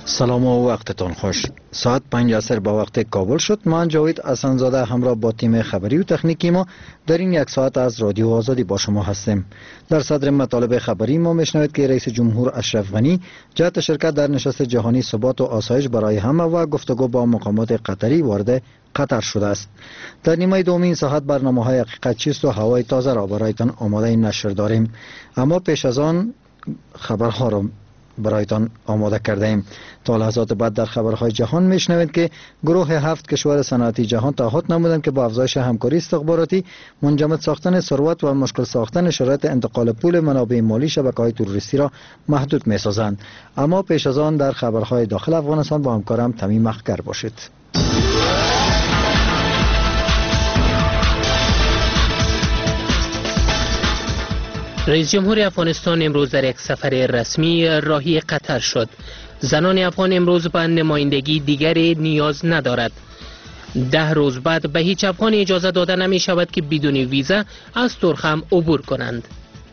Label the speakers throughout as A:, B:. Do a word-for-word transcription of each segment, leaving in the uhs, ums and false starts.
A: سلام و وقتتان خوش. ساعت پنج عصر با وقت کابل شد. من جاوید حسن‌زاده همراه با تیم خبری و تکنیکی ما در این یک ساعت از رادیو آزادی با شما هستیم. در صدر مطالب خبری ما میشنوید که رئیس جمهور اشرف غنی جهت شرکت در نشست جهانی ثبات و آسایش برای همه و گفتگو با مقامات قطری وارد قطر شده است. در نیمه دومین ساعت برنامه‌های حقیقت چیست و هوای تازه را برایتان آماده نشر داریم، اما پیش از آن خبرها را برایتان آماده کرده ایم. تا لحظات بعد در خبرهای جهان میشنوید که گروه هفت کشور صنعتی جهان تعهد نمودند که با افزایش همکاری استخباراتی، منجمد ساختن ثروت و مشکل ساختن شرایط انتقال پول منابع مالی شبکه‌های تروریستی را محدود می‌سازند. اما پیش از آن در خبرهای داخل افغانستان با همکارم تمیم اخگر باشید.
B: رئیس جمهور افغانستان امروز در یک سفر رسمی راهی قطر شد. زنان افغان امروز به نمایندگی دیگری نیاز ندارد. ده روز بعد به هیچ افغان اجازه داده نمی شود که بدون ویزا از ترخم عبور کنند.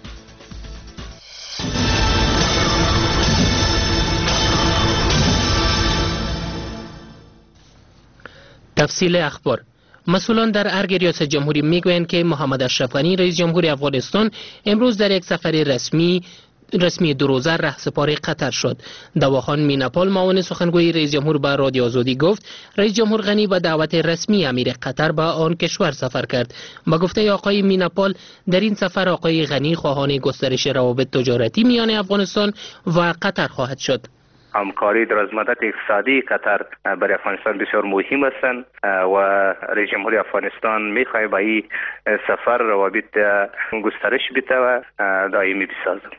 B: تفصیل اخبار. مسئولان در ارگ ریاست جمهوری میگویند که محمد اشرف غنی رئیس جمهور افغانستان امروز در یک سفر رسمی رسمی دو روزه رهسپار قطر شد. دواخان میناپال معاون سخنگوی رئیس جمهور به رادیو آزادی گفت رئیس جمهور غنی به دعوت رسمی امیر قطر به آن کشور سفر کرد. با گفته آقای میناپال در این سفر آقای غنی خواهان گسترش روابط تجارتی میان افغانستان و قطر خواهد شد.
C: همکاری در از مدت اقتصادی قطر برای افغانستان بسیار مهم هستند و رئیس جمهور افغانستان میخواهد با این سفر روابط گسترش بده و دائمی بسازد.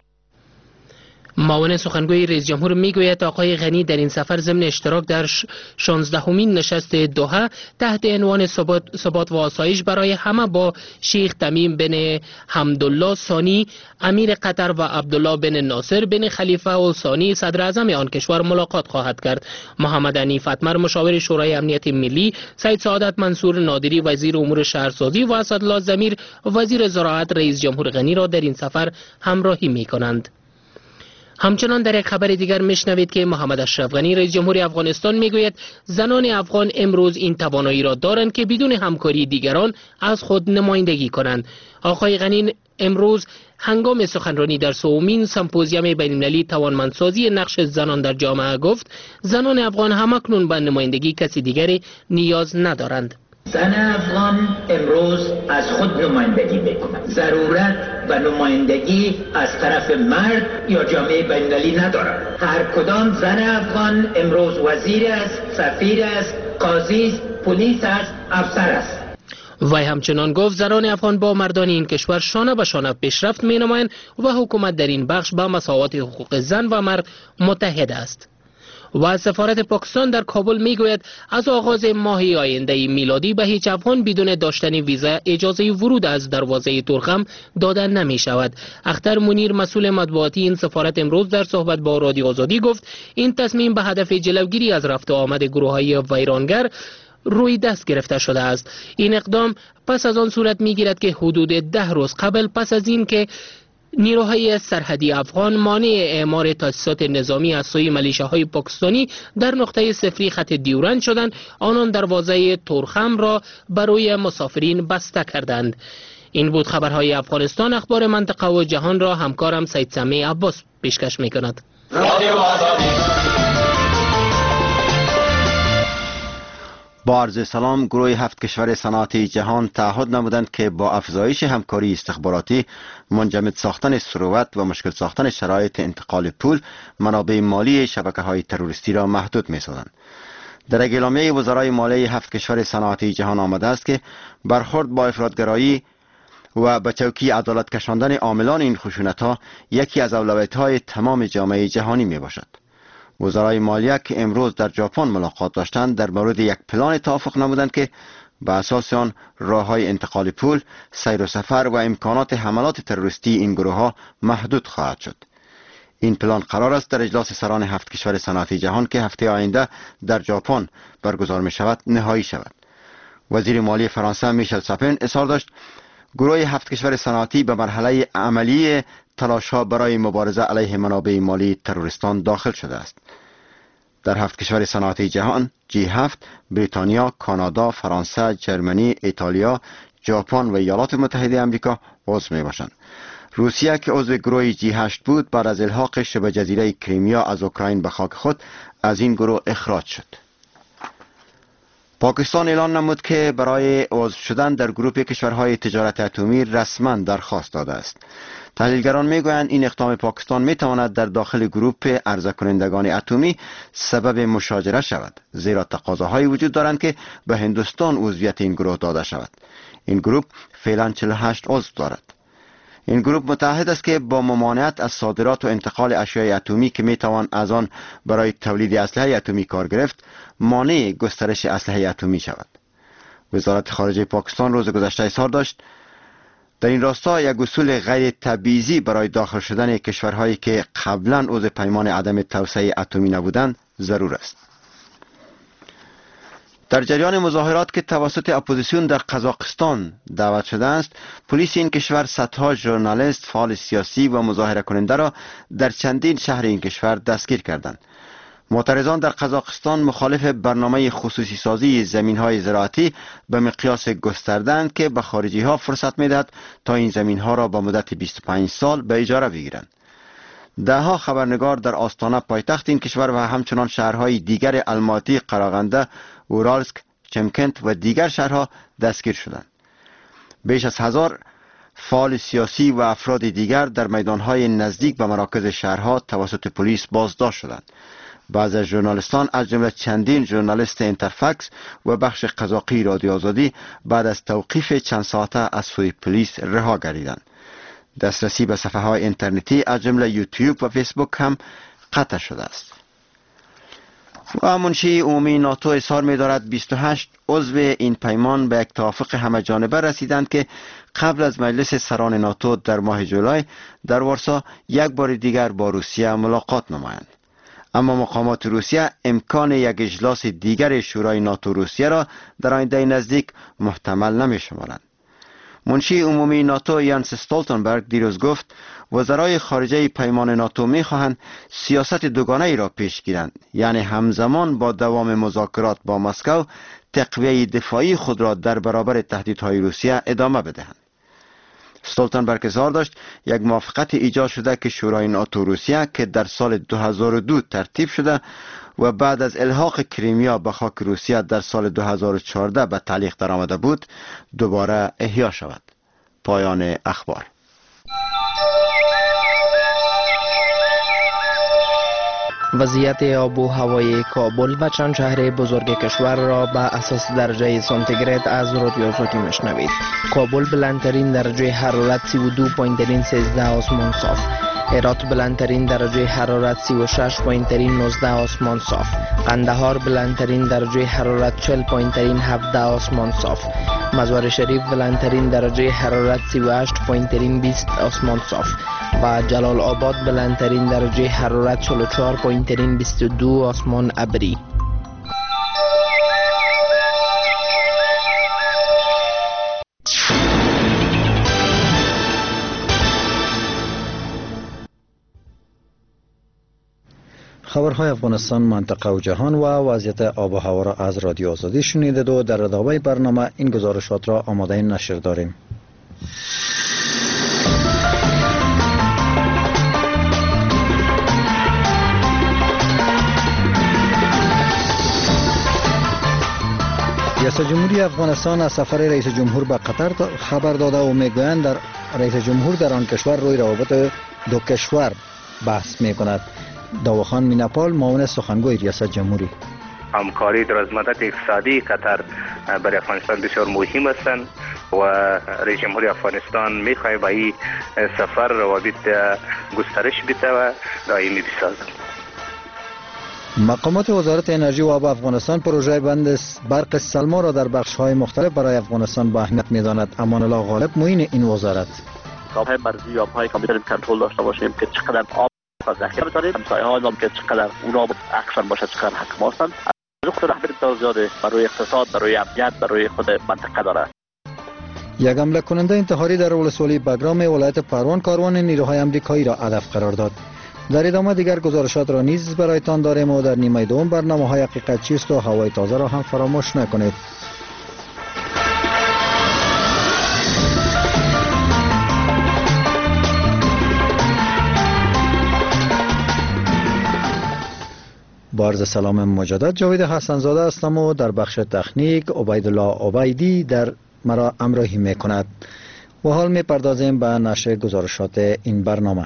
B: معاون سخنگوی رئیس جمهور میگوید آقای غنی در این سفر ضمن اشتراک در شانزدهمین نشست دوحه تحت عنوان ثبات ثبات و آسایش برای همه با شیخ تمیم بن حمدالله ثانی امیر قطر و عبدالله بن ناصر بن خلیفه ال ثانی صدر اعظم آن کشور ملاقات خواهد کرد. محمد حنیف اتمر مشاور شورای امنیت ملی، سید سعادت منصور نادری وزیر امور شهرسازی و اسدالله ضمیر وزیر زراعت رئیس جمهور غنی را در این سفر همراهی می‌کنند. همچنان در یک خبر دیگر میشنوید که محمد اشرف غنی رئیس جمهور افغانستان میگوید زنان افغان امروز این توانایی را دارند که بدون همکاری دیگران از خود نمایندگی کنند. آقای غنی امروز هنگام سخنرانی در سومین سمپوزیوم بین‌المللی توانمندسازی نقش زنان در جامعه گفت زنان افغان همکنون به نمایندگی کسی دیگری نیاز ندارند.
D: زن افغان امروز از خود نمایندگی میکنند. ضرورت و نمایندگی از طرف مرد یا جامعه بین‌المللی ندارد. هر کدام زن افغان امروز وزیر است، سفیر است، قاضی است، پلیس است، افسر است.
B: وی همچنان گفت زنان افغان با مردان این کشور شانه به شانه پیشرفت مینمایند و حکومت در این بخش با مساوات حقوق زن و مرد متحد است. و سفارت پاکستان در کابل میگوید از آغاز ماه آینده میلادی به هیچ افغان بدون داشتن ویزا اجازه ورود از دروازه ترخم داده نمی شود. اختر منیر مسئول مطبوعاتی این سفارت امروز در صحبت با رادیو آزادی گفت این تصمیم به هدف جلوگیری از رفت و آمد گروه‌های ویرانگر روی دست گرفته شده است. این اقدام پس از آن صورت میگیرد که حدود ده روز قبل پس از این که نیروهای سرحدی افغان مانع اعمار تاسیسات نظامی از سوی ملیشه‌های پاکستانی در نقطه صفری خط دیورند شدند، آنان دروازه ترخم را برای مسافرین بسته کردند. این بود خبرهای افغانستان. اخبار منطقه و جهان را همکارم سید سمیع عباس پیشکش می‌کند.
E: با عرض سلام. گروه هفت کشور صنعتی جهان تعهد نمودند که با افزایش همکاری استخباراتی، منجمد ساختن ثروت و مشکل ساختن شرایط انتقال پول منابع مالی شبکه‌های تروریستی را محدود می‌سازند. در اعلامیه وزرای مالیه هفت کشور صنعتی جهان آمده است که برخورد با افراطگرایی و به چوکی عدالت کشاندن عاملان این خشونت‌ها یکی از اولویت‌های تمام جامعه جهانی میباشد. وزرای مالیه که امروز در ژاپن ملاقات داشتند در مورد یک پلان توافق نمودند که به اساس آن راه‌های انتقال پول، سیر و سفر و امکانات حملات تروریستی این گروه‌ها محدود خواهد شد. این پلان قرار است در اجلاس سران هفت کشور صنعتی جهان که هفته آینده در ژاپن برگزار می شود نهایی شود. وزیر مالی فرانسه میشل ساپن اظهار داشت گروه هفت کشور صنعتی به مرحله عملی تلاش‌ها برای مبارزه علیه منابع مالی تروریستان داخل شده است. در هفت کشور صنعتی جهان جی هفت بریتانیا، کانادا، فرانسه، جرمنی، ایتالیا، ژاپن و ایالات متحده آمریکا عضو می باشند. روسیه که عضو گروه جی هشت بود بعد از الحاق شبه جزیره کریمیا از اوکراین به خاک خود از این گروه اخراج شد. پاکستان اعلان نمود که برای عضو شدن در گروه کشورهای تجارت اتمی رسما درخواست داده است. تحلیلگران میگویند این اقدام پاکستان میتواند در داخل گروه عرضه کنندگان اتمی سبب مشاجره شود، زیرا تقاضاهایی وجود دارند که به هندوستان عضویت این گروه داده شود. این گروه فعلا چهل و هشت عضو دارد. این گروه متحد است که با ممانعت از صادرات و انتقال اشیاء اتمی که میتوان از آن برای تولید اسلحه اتمی کار گرفت، مانع گسترش اسلحه اتمی شود. وزارت خارجه پاکستان روز گذشته اظهار داشت در این راستا یک اصول غیر تبعیضی برای داخل شدن کشورهایی که قبلا عضو پیمان عدم توسعه اتمی نبودند ضرور است. در جریان مظاهرات که توسط اپوزیسیون در قزاقستان دعوت شده است، پلیس این کشور صدها ژورنالیست، فعال سیاسی و مظاهره کننده را در چندین شهر این کشور دستگیر کردند. معترضان در قزاقستان مخالف برنامه خصوصی سازی زمین‌های زراعتی به مقیاس گسترده‌اند که به خارجی‌ها فرصت می‌دهد تا این زمین‌ها را با مدت بیست و پنج سال به اجاره بگیرند. ده‌ها خبرنگار در آستانه پایتخت این کشور و همچنان شهرهای دیگر الماتی، قراغنده، اورالسک، چمکنت و دیگر شهرها دستگیر شدند. بیش از هزار فعال سیاسی و افراد دیگر در میدانهای نزدیک به مراکز شهرها توسط پلیس بازداشت شدند. بعضی از ژورنالیستان از جمله چندین ژورنالیست اینترفکس و بخش قزاقی رادیو آزادی بعد از توقیف چند ساعته از سوی پلیس رها گردیدند. دسترسی به صفحه های اینترنتی از جمله یوتیوب و فیسبوک هم قطع شده است. و منشی عمومی ناتو اظهار می دارد بیست و هشت عضو این پیمان به یک توافق همه جانبه رسیدند که قبل از مجلس سران ناتو در ماه جولای در وارسا یک بار دیگر با روسیه ملاقات نمایند. اما مقامات روسیه امکان یک اجلاس دیگر شورای ناتو روسیه را در آینده نزدیک محتمل نمی شمارند. منشی عمومی ناتو یانس استولتنبرگ دیروز گفت وزرای خارجه پیمان ناتو می خواهند سیاست دوگانه ای را پیش گیرند، یعنی همزمان با دوام مذاکرات با مسکو تقویه دفاعی خود را در برابر تهدیدهای روسیه ادامه بدهند. استولتنبرگ اظهار داشت یک موافقت ایجاد شده که شورای ناتو روسیه که در سال دو هزار و دو ترتیب شده و بعد از الحاق کریمیا به خاک روسیه در سال دو هزار و چهارده به تعلیق درآمده بود دوباره احیا شود. پایان اخبار.
B: وضعیت آب و هوای کابل و چند شهر بزرگ کشور را به اساس درجه سانتیگراد از رادیو آزادی میشنوید. کابل بلندترین درجه حرارت سی و دو و سیزده آسمان صاف. هرات بلندترین درجه حرارت سی و شش و نوزده آسمان صاف. قندهار بلندترین درجه حرارت چهل و هفده آسمان صاف. مزار شریف بلندترین درجه حرارت سی و هشت و بیست آسمان صاف و جلال آباد بلندترین درجه حرارت چهل و چهار و بیست و دو آسمان ابری.
A: خبرهای افغانستان، منطقه و جهان و وضعیت آب و هوا را از رادیو آزادی شنیدید و در ادامه برنامه این گزارشات را آماده نشر داریم. ریاست جمهوری افغانستان از سفر رئیس جمهور به قطر خبر داده و میگویند در رئیس جمهور در آن کشور روی روابط دو کشور بحث میکند. داوخان میناپال، معاون سخنگوی ریاست جمهوری:
C: همکاری در از مدت اقتصادی قطر برای افغانستان بسیار مهم هستند و رئیس جمهوری افغانستان میخواهد با این سفر روابط گسترش بده و دائمی بسازد.
A: مقامات وزارت انرژی و آب افغانستان پروژه بند برق سلما را در بخش‌های مختلف برای افغانستان با اهمیت می‌داند. امان الله غالب، معین این وزارت:
F: کابل مرزی آب‌های کامپیوتر کنترل داشته باشیم که چقدر آب ذخیره بتاریم، همسایه‌ها هم که چقدر اونا اکثر باشه چقدر حکم هستند. از خود رهبری بسیار زیاده برای اقتصاد، برای امنیت، برای خود منطقه داره.
A: یک حمله کننده انتحاری در ولسوالی بگرام ولایت پروان کاروان نیروهای آمریکایی را هدف قرار داد. در ادامه دیگر گزارشات را نیز برایتان داریم و در نیمه دوم برنامه های حقیقت چیست و هوای تازه را هم فراموش نکنید. با عرض سلام مجدد، جاوید حسنزاده هستم و در بخش تکنیک عبیدالله عبیدی در مرا همراهی میکند و حال میپردازیم به نشر گزارشات این برنامه.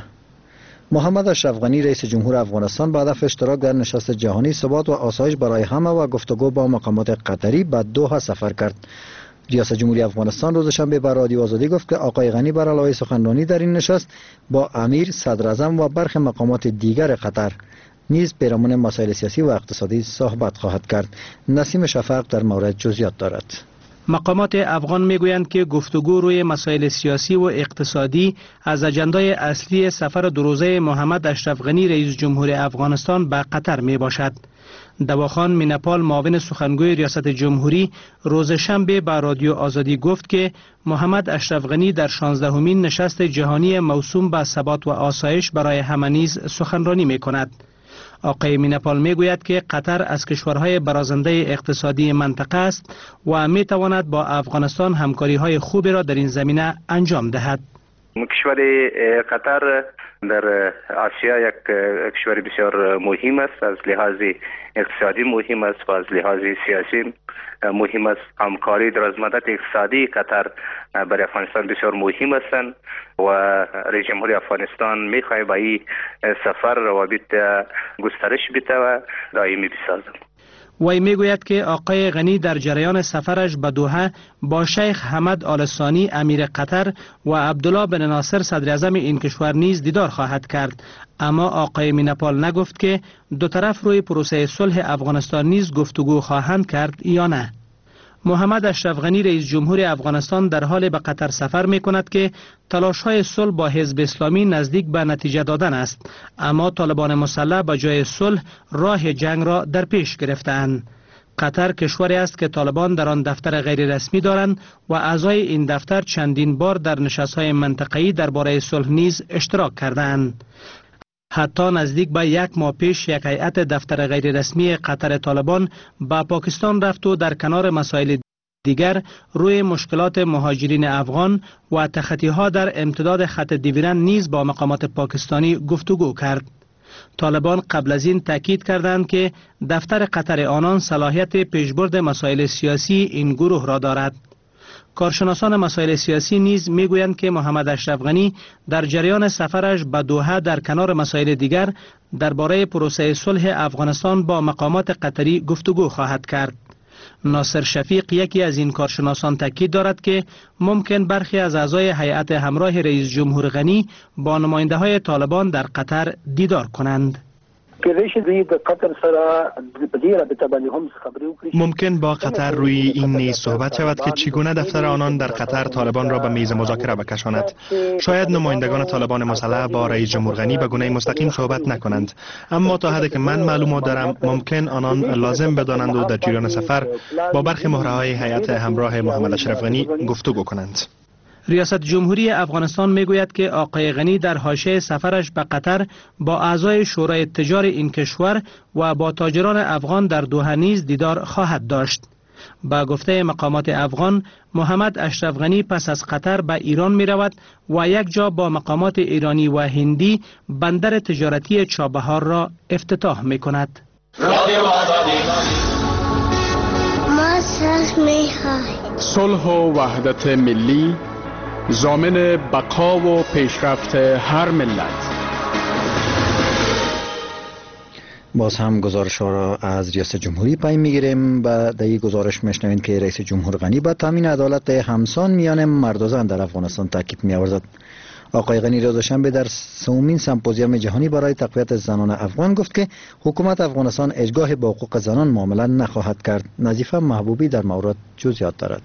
A: محمد اشرف غنی رئیس جمهور افغانستان به هدف اشتراک در نشست جهانی ثبات و آسایش برای همه و گفتگو با مقامات قطری به دوحه سفر کرد. ریاست جمهوری افغانستان روز شنبه به رادیو آزادی گفت که آقای غنی بر علاوه سخنرانی در این نشست با امیر، صدر اعظم و برخی مقامات دیگر قطر نیز پیرامون مسائل سیاسی و اقتصادی صحبت خواهد کرد. نسیم شفق در مورد جزئیات دارد.
G: مقامات افغان میگویند که گفتگو روی مسائل سیاسی و اقتصادی از اجندای اصلی سفر دو روزه محمد اشرف غنی رئیس جمهور افغانستان به قطر می باشد. دواخان مینپال معاون سخنگوی ریاست جمهوری روز شنبه به رادیو آزادی گفت که محمد اشرف غنی در شانزدهمین نشست جهانی موسوم به ثبات و آسایش برای همه نیز سخنرانی می کند. آقای مینپال میگوید که قطر از کشورهای برازنده اقتصادی منطقه است و می تواند با افغانستان همکاری های خوبی را در این زمینه انجام دهد.
C: کشور قطر در آسیا یک کشور بسیار مهم است، از لحاظ اقتصادی مهم است و از لحاظ سیاسی مهم است. همکاری درازمدت اقتصادی قطر برای افغانستان بسیار مهم است و رئیس جمهوری افغانستان می‌خواهد با این سفر روابط گسترش بده و دائمی بسازد.
G: وی میگوید که آقای غنی در جریان سفرش به دوحه با شیخ حمد آل ثانی امیر قطر و عبدالله بن ناصر صدر اعظم این کشور نیز دیدار خواهد کرد، اما آقای مینپال نگفت که دو طرف روی پروسه صلح افغانستان نیز گفتگو خواهند کرد یا نه. محمد اشرف غنی رئیس جمهور افغانستان در حال به قطر سفر می کند که تلاش‌های صلح با حزب اسلامی نزدیک به نتیجه دادن است، اما طالبان مسلح به جای صلح راه جنگ را در پیش گرفتند. قطر کشوری است که طالبان در آن دفتر غیر رسمی دارند و اعضای این دفتر چندین بار در نشست‌های منطقه‌ای درباره صلح نیز اشتراک کردند. حتی نزدیک به یک ماه پیش یک هیئت دفتر غیر رسمی قطر طالبان به پاکستان رفت و در کنار مسائل دیگر روی مشکلات مهاجرین افغان و تخطی‌ها در امتداد خط دیورند نیز با مقامات پاکستانی گفتگو کرد. طالبان قبل از این تاکید کردند که دفتر قطر آنان صلاحیت پیشبرد مسائل سیاسی این گروه را دارد. کارشناسان مسائل سیاسی نیز میگویند که محمد اشرف غنی در جریان سفرش به دوحه در کنار مسائل دیگر درباره پروسه صلح افغانستان با مقامات قطری گفتگو خواهد کرد. ناصر شفیق یکی از این کارشناسان تاکید دارد که ممکن برخی از اعضای هیئت همراه رئیس جمهور غنی با نماینده های طالبان در قطر دیدار کنند.
H: ممکن با قطر روی این نیز صحبت شود که چگونه دفتر آنان در قطر طالبان را به میز مذاکره بکشاند. شاید نمایندگان طالبان مسلح با رئیس جمهور غنی به گونه مستقیم صحبت نکنند، اما تا حدی که من معلومات دارم ممکن آنان لازم بدانند و در جریان سفر با برخی مهره‌های هیئت همراه محمد اشرف غنی گفتگو کنند.
G: ریاست جمهوری افغانستان میگوید که آقای غنی در حاشیه سفرش به قطر با اعضای شورای تجار این کشور و با تاجران افغان در دوحه نیز دیدار خواهد داشت. با گفته مقامات افغان، محمد اشرف غنی پس از قطر به ایران می رود و یک جا با مقامات ایرانی و هندی بندر تجارتی چابهار را افتتاح می کند.
I: صلح و وحدت ملی ضامن بقا و پیشرفت هر ملت.
A: باز هم گزارش ها را از ریاست جمهوری پی میگیریم. با این گزارش میشنوید که رئیس جمهور غنی با تامین عدالت همسان میان مرد و زن در افغانستان تاکید می‌آورد. آقای غنی روز شنبه در سومین سمپوزیوم جهانی برای تقویت زنان افغان گفت که حکومت افغانستان اجگاه با حقوق زنان معامله نخواهد کرد. نظیفه محبوبی در مورد جزئیات دارد.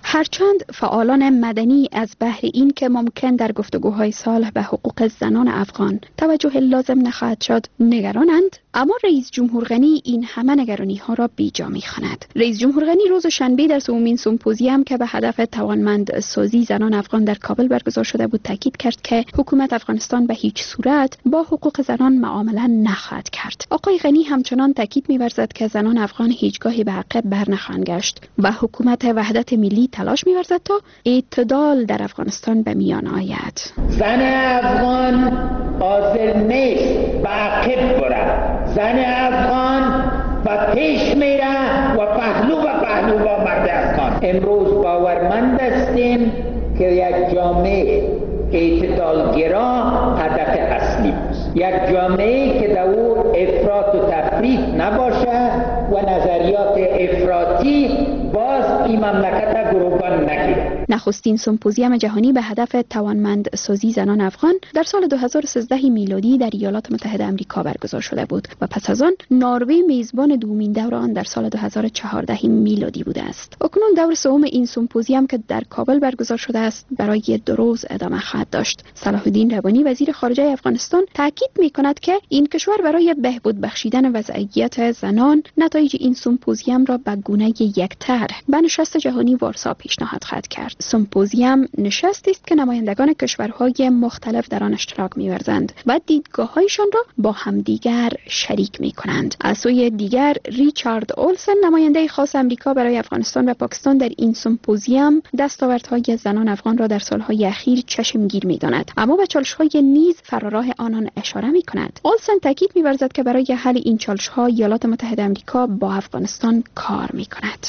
J: هرچند فعالان مدنی از بهر این که ممکن در گفتگوهای صلح به حقوق زنان افغان توجه لازم نخواهد شد نگرانند، اما رئیس جمهور غنی این همه نگرانی ها را بیجا می‌خواند. رئیس جمهور غنی روز شنبه در سومین سمپوزیوم که به هدف توانمند سازی زنان افغان در کابل برگزار شده بود تاکید کرد که حکومت افغانستان به هیچ صورت با حقوق زنان معامله نخواهد کرد. آقای غنی همچنان تاکید می‌ورزد که زنان افغان هیچگاهی به عقب برنخواهند گشت و حکومت وحدت ملی تلاش می‌ورزد تا اعتدال در افغانستان به میان آید.
D: زن افغان حاضر نیست به عقب برد. زن افغان و پیش میره و پهلو و پهلو با مرد افغان. امروز باورمند هستیم که یک جامعه اعتدالگرا هدف اصلی است. یک جامعه که در او افراط و تفریط نباشه و نظریات افراطی باز این مملکت گروگان نگیره.
J: نخستین سمپوزیوم جهانی به هدف توانمند سازی زنان افغان در سال دو هزار و سیزده میلادی در ایالات متحده آمریکا برگزار شده بود و پس از آن نروژ میزبان دومین دور آن در سال دو هزار و چهارده میلادی بوده است. اکنون دور سوم این سمپوزیوم که در کابل برگزار شده است برای دو روز ادامه خواهد داشت. صلاح الدین ربانی وزیر خارجه افغانستان تاکید می‌کند که این کشور برای بهبود بخشیدن وضعیت زنان نتایج این سمپوزیوم را به گونه یکطرح به نشست جهانی وارسا پیشنهاد خواهد کرد. سمپوزیوم نشستی است که نمایندگان کشورهای مختلف در آن اشتراک می‌ورزند و دیدگاه‌هایشان را با همدیگر شریک می‌کنند. از سوی دیگر ریچارد اولسن نماینده خاص آمریکا برای افغانستان و پاکستان در این سمپوزیوم دستاوردهای زنان افغان را در سالهای اخیر چشمگیر می‌داند، اما به چالش‌های نیز فراراه آنان اشاره می‌کند. اولسن تاکید می‌ورزد که برای حل این چالش‌ها ایالات متحده آمریکا با افغانستان کار می‌کند.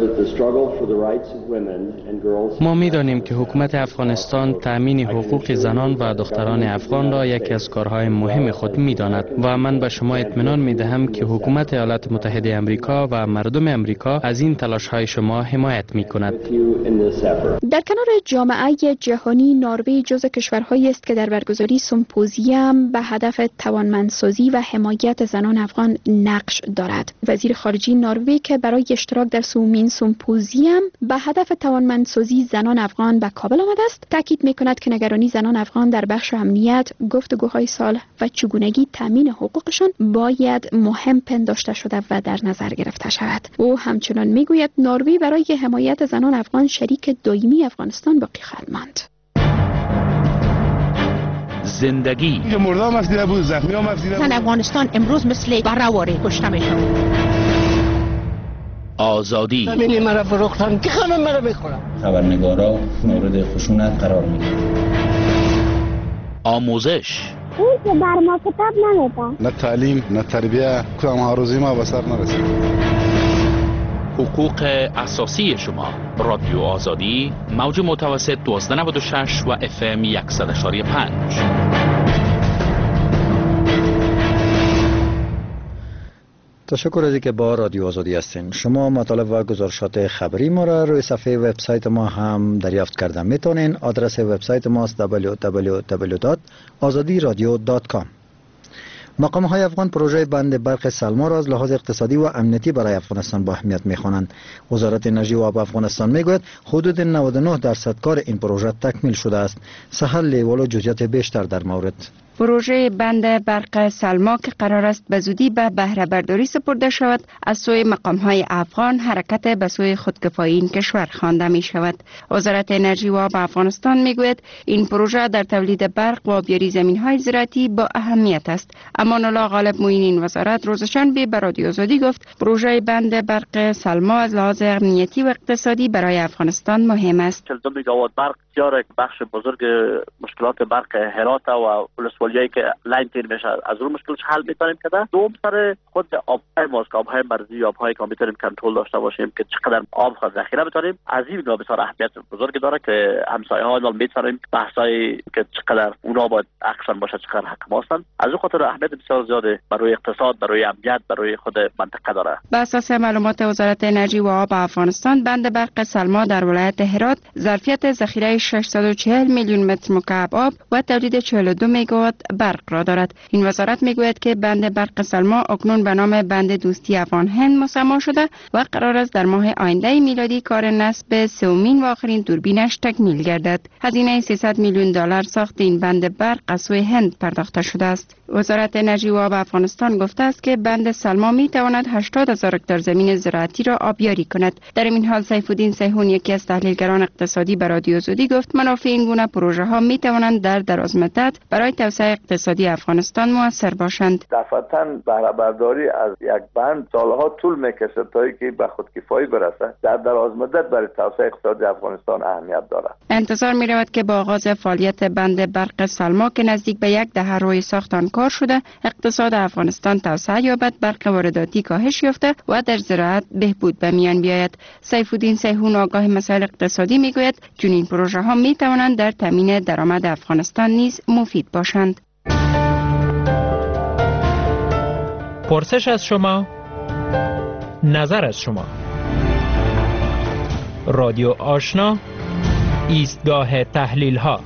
K: ما می‌دانیم که حکومت افغانستان تأمین حقوق زنان و دختران افغان را یکی از کارهای مهم خود می‌داند و من به شما اطمینان می‌دهم که حکومت ایالات متحده آمریکا و مردم آمریکا از این تلاش‌های شما حمایت می‌کند.
J: در کنار جامعه جهانی نروژ جزو کشورهایی است که در برگزاری سمپوزیوم به هدف توانمندسازی و حمایت زنان افغان نقش دارد. وزیر خارجه نروژ که برای اشتراک در سومین سمپوزیوم به هدف توانمندسازی زنان افغان به کابل آمده است تاکید می‌کند که نگرانی زنان افغان در بخش امنیت، گفتگوهای صلح و چگونگی تامین حقوقشان باید مهم پنداشته شده و در نظر گرفته شود. او همچنان می‌گوید نروژ برای حمایت زنان افغان شریک دائمی افغانستان باقی خواهد ماند.
L: زندگی
M: مردم مفدیره بود، زخمی ها مفدیره بود.
L: زن افغانستان امروز مثل برآواره کشته میشن. آزادی
N: زمین مرا فروختن که خانم مرا بخورم.
O: خبرنگارا مورد خشونت قرار میگیرن.
L: آموزش
P: اون که بر ما کتاب نمیدن.
M: نه تعلیم نه تربیه کدام هاروزی ما به سر نرسید.
L: حقوق اساسی شما. رادیو آزادی موج متوسط دوازده نود و شش و اف ام صد و یک و پنج.
A: تشکر از اینکه با رادیو آزادی هستین. شما مطالب و گزارشات خبری ما را روی صفحه وبسایت ما هم دریافت کرده میتونین. آدرس وبسایت ما است دبلیو دبلیو دبلیو دات آزادی رادیو دات کام. مقام های افغان پروژه بند برق سلما را از لحاظ اقتصادی و امنیتی برای افغانستان با اهمیت می‌خوانند. وزارت انرژی و آب افغانستان میگوید حدود نود و نه درصد کار این پروژه تکمیل شده است. سحر لیوالو جزئیات بیشتر در مورد.
Q: پروژه بند برق سلما که قرار است به زودی به بهره برداری سپرده شود از سوی مقام‌های افغان حرکت به سوی خودکفایی این کشور خوانده می شود. وزارت انرژی و آب افغانستان میگوید این پروژه در تولید برق و آبیاری زمین‌های زراعتی با اهمیت است. امان الله غالب معین این وزارت روز شنبه به رادیو آزادی گفت پروژه بند برق سلما از لحاظ امنیتی و اقتصادی برای افغانستان مهم است.
F: چهل مگاوات برق یک بخش بزرگ مشکلات برق هرات و ولسوالیایی که لاین تیر میشه از اون مشکلش حل میتونیم کرده. دوم سر خود آبهای ماست، آبهای مرزی، آبهایی که میتونیم کنترل داشته باشیم که چقدر آب خود ذخیره بتونیم. از این نوع بسیار اهمیت بزرگ داره که همسایه ها الان میتونیم بحثای که چقدر اونا باید اکشن باشه، چقدر حکم هستن. از اون خاطر اهمیت بسیار زیاده برای اقتصاد، برای امنیت، برای خود منطقه داره.
Q: بر اساس معلومات وزارت انرژی و آب افغانستان بند برق سلما در ولایت هرات ظرفیت ذخیره حوزه ششصد و چهل میلیون متر مکعب آب و تولید چهل و دو مگاوات برق را دارد. این وزارت میگوید که بند برق سلما اکنون به نام بند دوستی افغان هند مسما شده و قرار است در ماه آینده میلادی کار نصب سومین و آخرین دوربینش تکمیل گردد. هزینه سیصد میلیون دلار ساخت این بند برق از سوی هند پرداخته شده است. وزارت انرژی و آب افغانستان گفته است که بند سلما می تواند هشتاد هزار هکتار زمین زراعتی را آبیاری کند. در این حال سیفالدین سیحون یکی از تحلیلگران اقتصادی به رادیو آزادی گفت منافع این گونه پروژه ها می توانند در دراز مدت برای توسعه اقتصادی افغانستان موثر باشند.
R: دفعتاً بهره برداری از یک بند سالها طول میکشه تا اینکه به خودکفایی برسه. در دراز مدت برای توسعه اقتصادی افغانستان اهمیت دارد.
Q: انتظار می رود که با آغاز فعالیت بند برق سلما که نزدیک به یک دهه روی ساخت آن کار شده، اقتصاد افغانستان توسعه یابد، برق وارداتی کاهش یافته و در زراعت بهبود به میان بیاید. سیفالدین سیحون آگاه مسائل اقتصادی می گوید چنین پروژه ها می توانند در تامین درآمد افغانستان نیز مفید باشند.
S: پرسش از شما، نظر از شما. رادیو آشنا، ایستگاه تحلیل ها.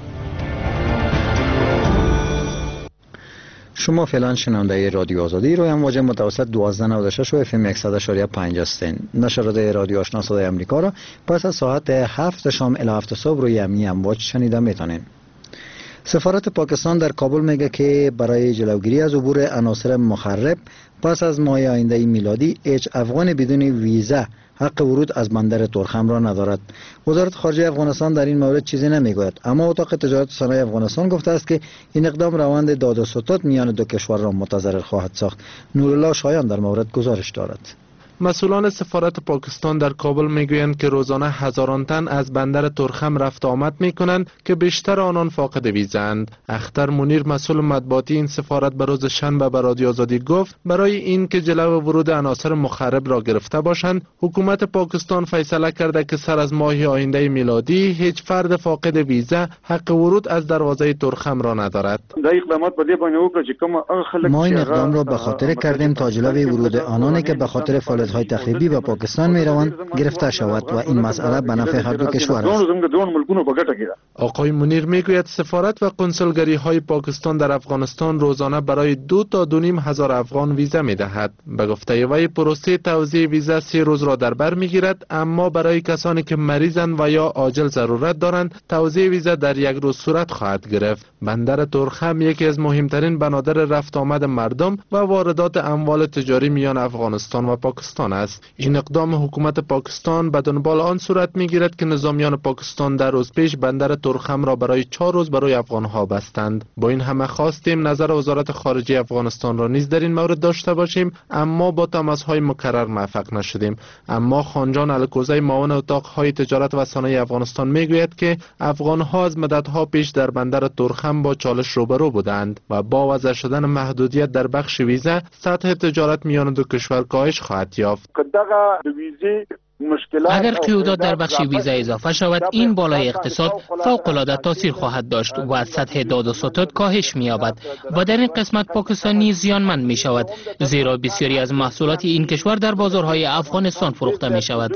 A: شما فعلا شنونده رادیو آزادی روی امواج متوسط دوازده نود و شش و اف ام صد و پنج هستین. نشرات رادیو آشنا صدای امریکا را پس از ساعت هفت شام الی هفت صبح روی همین امواج شنیده میتونین. سفارت پاکستان در کابل میگه که برای جلوگیری از عبور عناصر مخرب پس از ماه آینده میلادی هیچ افغان بدون ویزا حق ورود از بندر تورخم را ندارد. وزارت خارجه افغانستان در این مورد چیزی نمیگوید، اما اتاق تجارت و صنایع افغانستان گفته است که این اقدام روند داد و ستد میان دو کشور را متضرر خواهد ساخت. نورالله شایان در مورد گزارش دارد.
T: مسئولان سفارت پاکستان در کابل میگویند که روزانه هزاران تن از بندر تورخم رفت آمد میکنند که بیشتر آنان فاقد ویزاند. اختر منیر مسئول مطبوعاتی این سفارت به روز شنبه به رادیو آزادی گفت برای این که جلو ورود عناصر مخرب را گرفته باشند، حکومت پاکستان فیصله کرده که سر از ماه آینده میلادی هیچ فرد فاقد ویزا حق ورود از دروازه تورخم را ندارد.
A: ما این اقدام را به خاطر کردیم تا جلوی ورود آنانی که به خاطر فعالیت های تخریبی به پاکستان می روند گرفته شود و این مسئله به نفع هر دو کشور است.
T: آقای منیر میگوید سفارت و کنسولگری های پاکستان در افغانستان روزانه برای دو تا دو نیم هزار افغان ویزا می دهد. به گفته وی پروسه توزیع ویزا سه روز را در بر می گیرد، اما برای کسانی که مریضند و یا عاجل ضرورت دارند توزیع ویزا در یک روز صورت خواهد گرفت. بندر تورخم یکی از مهمترین بنادر رفت آمد مردم و واردات اموال تجاری میان افغانستان و پاکستان است. این اقدام حکومت پاکستان به دنبال آن صورت میگیرد که نظامیان پاکستان در روز پیش بندر تورخم را برای چهار روز برای افغانها بستند. با این همه خواستیم نظر وزارت خارجه افغانستان را نیز در این مورد داشته باشیم، اما با تماس‌های مکرر موفق نشدیم. اما خانجان الکوزی معاون اتاق های تجارت و صنایع افغانستان میگوید که افغانها از مدت‌ها پیش در بندر تورخم با چالش روبرو بودند و با وضع شدن محدودیت در بخش ویزا سطح تجارت میان دو کشور کاهش خواهد یافت.
B: اگر قیودات در بخش ویزا اضافه شود، این بالای اقتصاد فوق‌العاده تاثیر خواهد داشت و از سطح داد و ستد کاهش می‌یابد و در این قسمت پاکستان نیز زیانمند می‌شود، زیرا بسیاری از محصولات این کشور در بازارهای افغانستان فروخته می‌شود.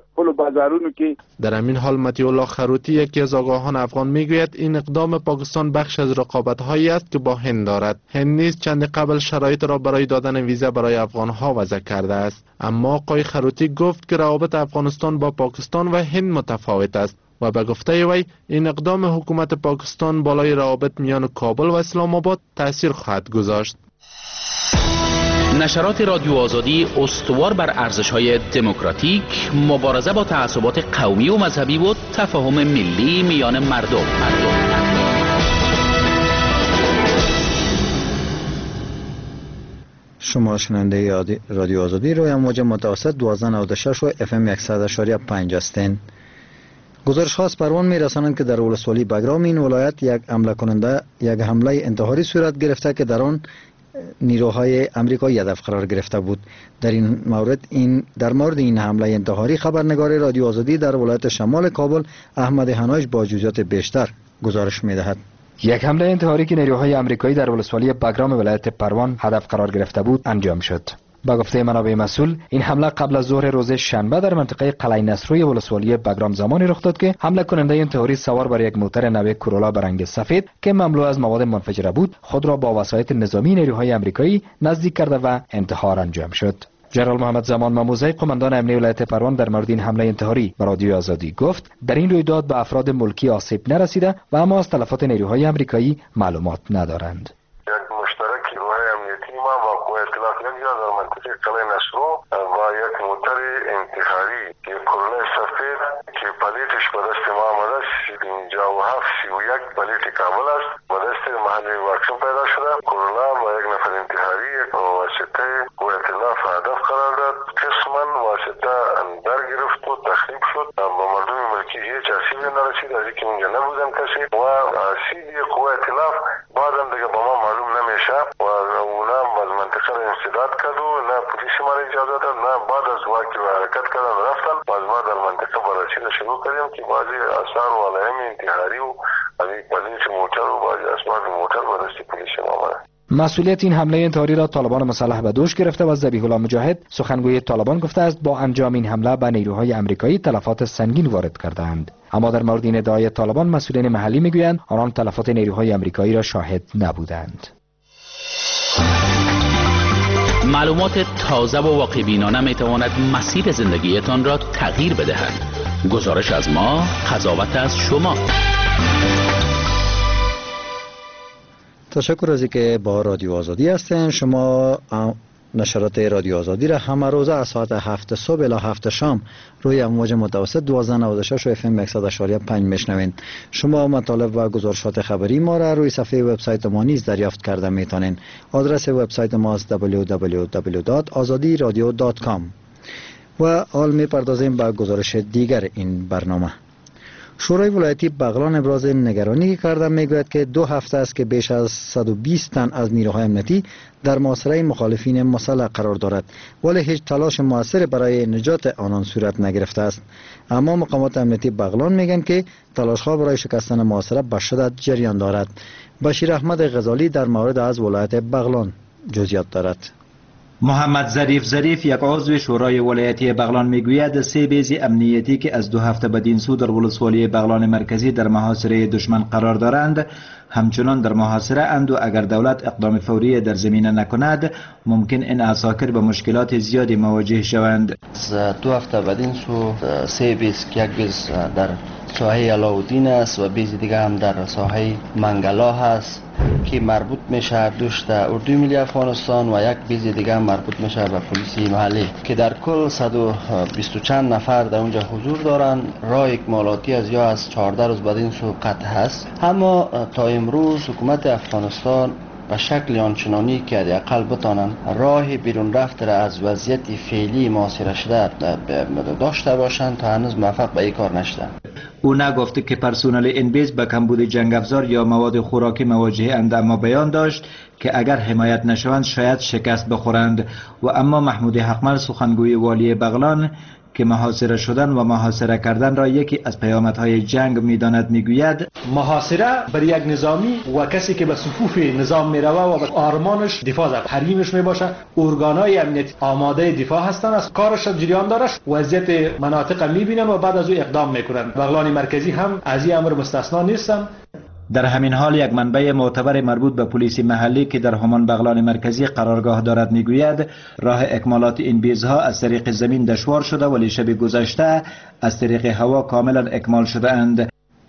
T: در همین حال مطیع الله خروتی یکی از آگاهان افغان میگوید این اقدام پاکستان بخش از رقابت‌هایی است که با هند دارد. هند نیز چند قبل شرایط را برای دادن ویزا برای افغان‌ها وضع کرده است، اما آقای خروتی گفت که روابط افغانستان با پاکستان و هند متفاوت است و به گفته وی این اقدام حکومت پاکستان بالای روابط میان کابل و اسلام آباد تأثیر خواهد گذاشت.
L: نشرات رادیو آزادی استوار بر ارزش‌های دموکراتیک، مبارزه با تعصبات قومی و مذهبی و تفاهم ملی میان مردم. مردم.
A: شما شنونده رادیو آزادی روی امواج متوسط دوازده نود و شش و اف ام صد و پنج هستین. گزارش ها از پروان می رسانند که در ولسوالی بگرام این ولایت یک حمله کننده یک حمله انتحاری صورت گرفته که در آن نیروهای آمریکایی هدف قرار گرفته بود. در این مورد این در مورد این حمله انتحاری خبرنگار رادیو آزادی در ولایت شمال کابل احمد هنایش با جزئیات بیشتر گزارش می دهد.
U: یک حمله انتحاری که نیروهای آمریکایی در ولسوالی بگرام ولایت پروان هدف قرار گرفته بود انجام شد. با گفته منابع مسئول این حمله قبل از ظهر روز شنبه در منطقه قلعه نصروی ولسوالی بگرام زمانی رخ داد که حمله کننده انتحاری سوار بر یک موتر نو کورولا به رنگ سفید که مملو از مواد منفجره بود خود را با وسایط نظامی نیروهای آمریکایی نزدیک کرده و انتحار انجام شد. جنرال محمد زمان ماموزی قماندان امنیه ولایت پروان در مورد این حمله انتحاری به رادیو آزادی گفت در این رویداد به افراد ملکی آسیب نرسیده و اما از تلفات نیروهای آمریکایی معلومات ندارند.
V: در منطقه قلعه نصرو و یک موتر انتحاری که کورولا سفید که پلیتش به دست ما آمده است پنجاه و هفت سی و یک پلیت کابل است به دست محل واکسن پیدا شده. کورولا با یک نفر انتحاری یک واسطه قوه اطلاف هدف قرار داد. قسما واسطه در گرفت و تخریب شد. با مردم ملکی هیچ آسیبی نرسید از اینکه اونجا نبودن کسی و آسیبی قوه اطلاف بعدم دیگه با ما معلوم نمیشه و اونا از منطقه را انسداد کرد و نه پلیس ما اجازه داد نه بعد از واقعی و حرکت کردن رفتن. باز ما در منطقه بررسی را شروع کردیم که بعضی آثار و علائم انتحاری و از این پلیس موتر و بعضی اسباب موتر به دست پلیس ما آمده.
U: مسئولیت این حمله انتحاری را طالبان مسلح به دوش گرفته و ذبیح الله مجاهد سخنگوی طالبان گفته است با انجام این حمله به نیروهای آمریکایی تلفات سنگین وارد کردند. اما در مورد این ادعای طالبان مسئولین محلی میگویند آنان تلفات نیروهای آمریکایی را شاهد نبودند.
L: معلومات تازه و واقع‌بینانه میتواند مسیر زندگیتان را تغییر بدهد. گزارش از ما، قضاوت از شما.
A: تشکر از اینکه با رادیو آزادی هستین. شما نشرات رادیو آزادی را همه روزه از ساعت هفت صبح الی هفت شام روی امواج متوسط دوازده نود و شش و اف ام صد و پنج میشنوین. شما مطالب و گزارشات خبری ما را روی صفحه وبسایت ما نیز دریافت کرده میتونین. آدرس وبسایت ما است دبلیو دبلیو دبلیو دات آزادی رادیو دات کام. و حال میپردازیم به گزارش دیگر این برنامه. شورای ولایتی بغلان ابراز نگرانی کرده میگوید که دو هفته است که بیش از صد و بیست تن از نیروهای امنیتی در محاصره مخالفین مسلح قرار دارد ولی هیچ تلاش موثر برای نجات آنان صورت نگرفته است. اما مقامات امنیتی بغلان میگن که تلاش‌ها برای شکستن محاصره به شدت جریان دارد. بشیر احمد غزالی در مورد از ولایت بغلان جزئیات دارد.
W: محمد ظریف ظریف یک عضو شورای ولایتی بغلان میگوید سه بیز امنیتی که از دو هفته بدین سو در ولسوالی بغلان مرکزی در محاصره دشمن قرار دارند همچنان در محاصره اند و اگر دولت اقدام فوری در زمینه نکند ممکن این عساکر به مشکلات زیادی مواجه شوند.
X: از دو هفته بدین سو سه بیز یک بیز در ساحه علاودین است و بیز دیگه هم در ساحه منگلا هست که مربوط میشه دوست اردوی ملی افغانستان و یک بیز دیگه هم مربوط میشه به پلیس محلی که در کل صد و بیست و چند نفر در اونجا حضور دارن. راه اکمالاتی از یا از چهارده روز بعد این سو قطع هست. اما تا امروز حکومت افغانستان به شکل آنچنانی که حداقل بتانن راه بیرون رفت را از وضعیت فعلی محاصره شده داشته باشند تا هنوز موفق به این کار نشدند.
W: او نگفته که پرسنل این بیز به کمبود جنگ افزار یا مواد خوراکی مواجه اند اما بیان داشت که اگر حمایت نشوند شاید شکست بخورند. و اما محمود حقمل سخنگوی والی بغلان که محاصره شدن و محاصره کردن را یکی از پیامدهای جنگ میداند میگوید
Y: محاصره بر یک نظامی و کسی که به صفوف نظام میروه و به آرمانش دفاع از حریمش میباشه ارگانهای امنیتی آماده دفاع هستند از کارش جریان دارش وضعیت مناطق میبینن و بعد از او اقدام میکنن. بغلان مرکزی هم از این امر مستثنا نیستن.
W: در همین حال یک منبع معتبر مربوط به پلیس محلی که در همان بغلان مرکزی قرارگاه دارد میگوید راه اکمالات این بیزها از طریق زمین دشوار شده ولی شب گذشته از طریق هوا کاملا اکمال شده اند.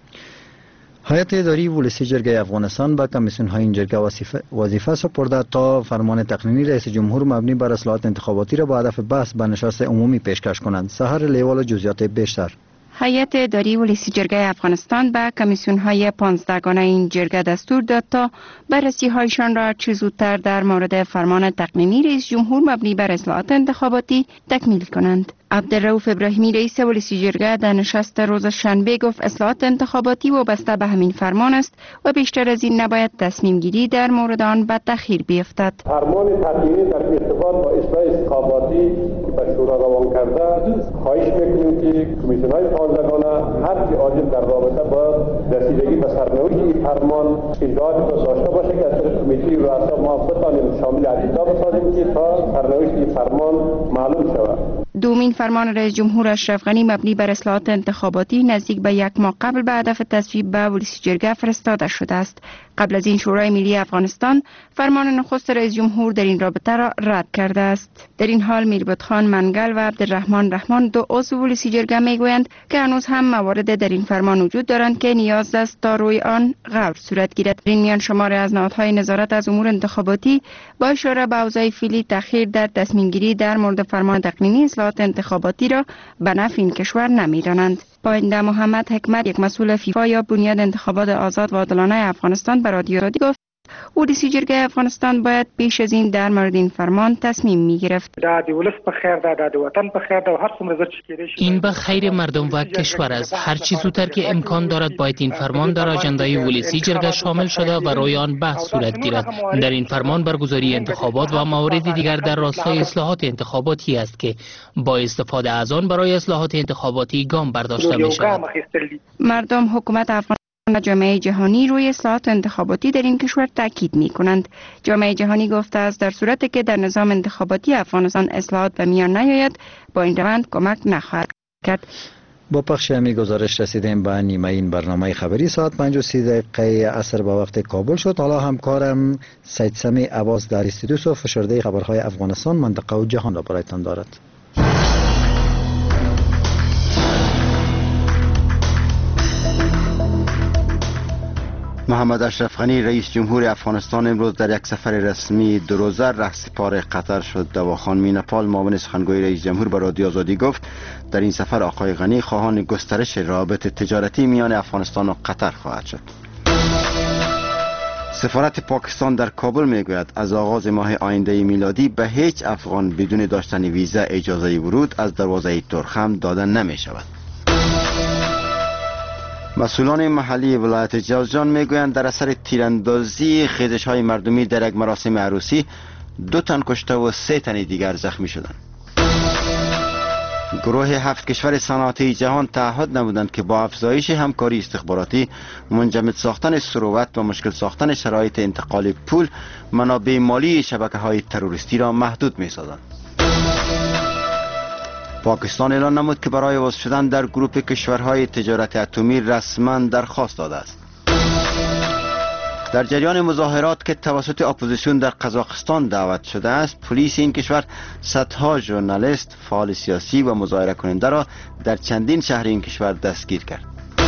A: هیئت اداری ولسی جرگه افغانستان به کمیسیون های این جرگه وظیفه سپرده تا فرمان تقنینی رئیس جمهور مبنی بر اصلاحات انتخاباتی را با هدف بحث به نشست عمومی پیشکش کنند. سحر لیوال جزئیات بیشتر.
Q: هیئت اداری ولسی جرگه افغانستان به کمیسیون های پانزدهگانه این جرگه دستور داد تا بررسی هایشان را چه زودتر در مورد فرمان تقنینی رئیس جمهور مبنی بر اصلاحات انتخاباتی تکمیل کنند. عبدالرؤوف ابراهیمی رئیس ولسی جرگه در نشست روز شنبه گفت اصلاحات انتخاباتی وابسته به همین فرمان است و بیشتر از این نباید تصمیم گیری در مورد آن به تأخیر بیفتد.
Z: فرمان تقنینی در ارتباط با اصلاح انتخاباتی که به شورا روان کرده خواهش میکنیم که کمیسیون های پانزدهگانه هر که عاجل در رابطه با رسیدگی به سرنوشت این فرمان اجراعات را داشته باشه که از طریق کمیته رؤسا ما بتوانیم شامل اجرا بسازیم که تا سرنوشت این فرمان معلوم شود.
Q: دومین فرمان رئیس جمهور اشرف غنی مبنی بر اصلاحات انتخاباتی نزدیک به یک ماه قبل به هدف تصویب به ولسی جرگه فرستاده شده است. قبل از این شورای ملی افغانستان فرمان نخست رئیس جمهور در این رابطه را رد کرده است. در این حال میربت خان منگل و عبدالرحمن رحمان دو عضو ولسی جرگه میگویند که هنوز هم موارد در این فرمان وجود دارند که نیاز است تا روی آن غور صورت گیرد. در این میان شماری از نهادهای نظارت از امور انتخاباتی با اشاره به اوضاع فعلی تأخیر در تصمیم گیری در مورد فرمان تقنینی اصلاحات انتخاباتی را به نفع این کشور نمی‌دانند. پاینده محمد حکمت یک مسئول فیفا یا بنیاد انتخابات آزاد و عادلانه افغانستان به رادیو آزادی گفت ولسی جرگه افغانستان باید پیش از این در مورد این فرمان تصمیم می‌گرفت.
B: این به خیر مردم و کشور است. هر چیز زودتر که امکان دارد باید این فرمان در آژاندای ولسی جرگه شامل شده و روی آن بحث صورت گیرد. در این فرمان برگزاری انتخابات و موارد دیگر در راستای اصلاحات انتخاباتی است که با استفاده از آن برای اصلاحات انتخاباتی گام برداشته می‌شود.
Q: مردم، حکومت افغانستان و جامعه جهانی روی اصلاحات انتخاباتی در این کشور تاکید می کنند. جامعه جهانی گفته است در صورتی که در نظام انتخاباتی افغانستان اصلاحات به میان نیاید با این روند کمک نخواهد کرد.
A: با پخش همی گزارش رسیدیم به نیمه این برنامه خبری ساعت پنج و سی دقیقه عصر به وقت کابل شد. حالا همکارم سید سمی عباس در استودیو و فشرده خبرهای افغانستان، منطقه و جهان را برایتان دارد.
C: محمد اشرف غنی رئیس جمهور افغانستان امروز در یک سفر رسمی دو روزه رهسپار قطر شد. دواخان مینپال معاون سخنگوی رئیس جمهور به رادیو آزادی گفت در این سفر آقای غنی خواهان گسترش روابط تجارتی میان افغانستان و قطر خواهد شد. سفارت پاکستان در کابل میگوید از آغاز ماه آینده میلادی به هیچ افغان بدون داشتن ویزا اجازه ورود از دروازه ترخم داده نمی شود. مسئولان محلی ولایت جوزجان میگویند در اثر تیراندازی خیزش های مردمی در یک مراسم عروسی دو تن کشته و سه تن دیگر زخمی شدند. گروه هفت کشور صنعتی جهان تعهد نمودند که با افزایش همکاری استخباراتی، منجمد ساختن ثروت و مشکل ساختن شرایط انتقال پول، منابع مالی شبکه های تروریستی را محدود می سازند. پاکستان اعلان نمود که برای عضو شدن در گروه کشورهای تجارت اتمی رسما درخواست داده است. در جریان مظاهرات که توسط اپوزیسیون در قزاقستان دعوت شده است، پلیس این کشور صدها ژورنالیست، فعال سیاسی و مظاهره کننده را در چندین شهر این کشور دستگیر کرد.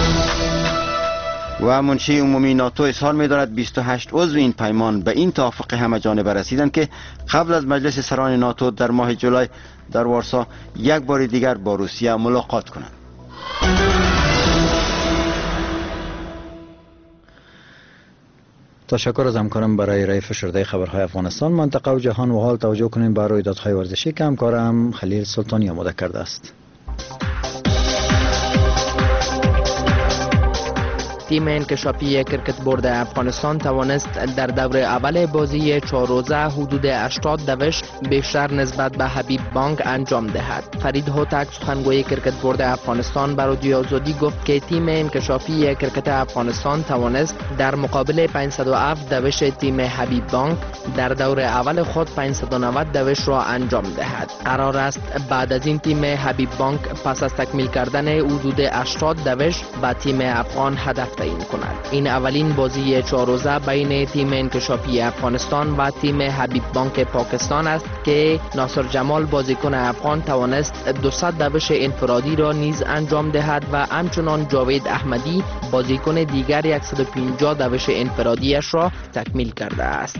C: و منشی عمومی ناتو اظهار می‌دارد بیست و هشت عضو این پیمان به این توافق همه‌جانبه رسیدند که قبل از مجلس سران ناتو در ماه جولای در وارسا یک بار دیگر با روسیه ملاقات کنند.
A: تشکر از همکارم برای ارائه فشرده خبرهای افغانستان، منطقه و جهان. و حال توجه کنیم به رویدادهای ورزشی که همکارم خلیل سلطانی آماده کرده است.
B: تیم انکشافی کرکت برد افغانستان توانست در دور اول بازی چهار روزه حدود هشتاد دوش بیشتر نسبت به حبیب بانک انجام دهد. فرید هوتک سخنگوی کرکت برد افغانستان به رادیو آزادی گفت که تیم انکشافی کرکت افغانستان توانست در مقابل پانصد و هفت دوش تیم حبیب بانک در دور اول خود پانصد و نود دوش را انجام دهد. قرار است بعد از این تیم حبیب بانک پس از تکمیل کردن حدود هشتاد دوش به تیم افغان هدف تعیین کند. این اولین بازی چهار روزه بین تیم انکشافی افغانستان و تیم حبیب بانک پاکستان است که ناصر جمال بازیکن افغان توانست دویست دوش انفرادی را نیز انجام دهد و همچنان جاوید احمدی بازیکن دیگر صد و پنجاه دوش انفرادیش را تکمیل کرده است.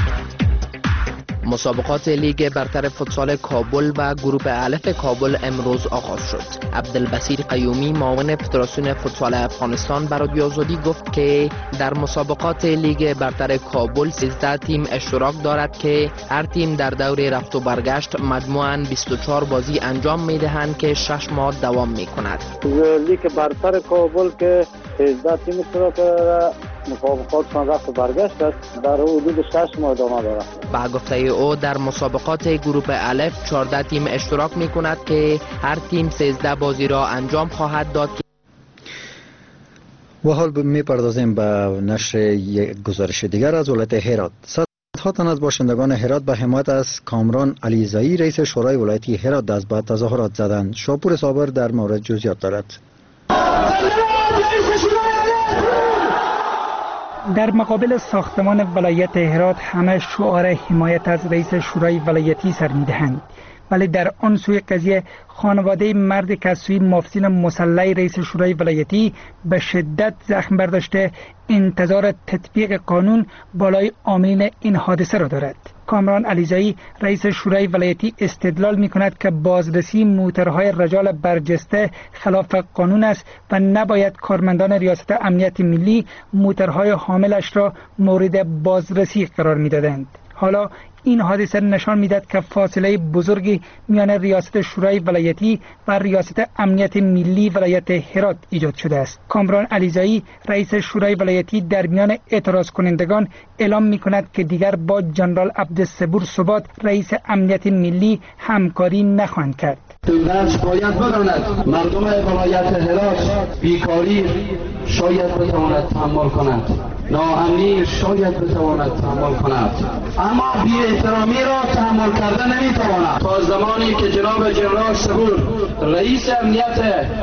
B: مسابقات لیگ برتر فوتسال کابل و گروه الف کابل امروز آغاز شد. عبدالبصیر قیومی معاون فدراسیون فوتسال افغانستان به رادیو آزادی گفت که در مسابقات لیگ برتر کابل سیزده تیم اشتراک دارد که هر تیم در دور رفت و برگشت مجموعاً بیست و چهار بازی انجام می‌دهند که شش ماه دوام می‌کند.
D: لیگ برتر کابل که سیزده تیم اشتراک دارد، مسابقات رفت و برگشت است، در حدود شش ماه ادامه دارد.
B: با گفته او در مسابقات گروه الف چهارده تیم اشتراک می کند که هر تیم سیزده بازی را انجام خواهد داد.
A: و حال می پردازیم به نشر یک گزارش دیگر از ولایت هرات. صدها تن از باشندگان هرات به حمایت از کامران علیزایی رئیس شورای ولایتی هرات دست به تظاهرات زدند. شاپور صابر در مورد جزئیات دارد.
E: در مقابل ساختمان ولایت هرات همه شعار حمایت از رئیس شورای ولایتی سر می‌دهند، ولی در آن سوی قضیه خانواده مرد که از سوی محافظین مسلح رئیس شورای ولایتی به شدت زخم برداشته انتظار تطبیق قانون بالای عاملین این حادثه را دارد. کامران علیزایی رئیس شورای ولایتی استدلال می کند که بازرسی موترهای رجال برجسته خلاف قانون است و نباید کارمندان ریاست امنیت ملی موترهای حاملش را مورد بازرسی قرار می دادند. حالا این حادثه نشان میدهد که فاصله بزرگی میان ریاست شورای ولایتی و ریاست امنیت ملی ولایت هرات ایجاد شده است. کامران علیزایی رئیس شورای ولایتی در میان اعتراض کنندگان اعلام می کند که دیگر با جنرال عبدالصبور ثبات رئیس امنیت ملی همکاری نخواهند کرد.
G: دولت باید بداند مردم ولایت هرات بیکاری شاید بتواند تحمل کند، ناامنی شاید بتواند تحمل کند، اما بی احترامی را تحمل کرده نمیتواند. تا زمانی که جناب جنرال صبور رئیس امنیت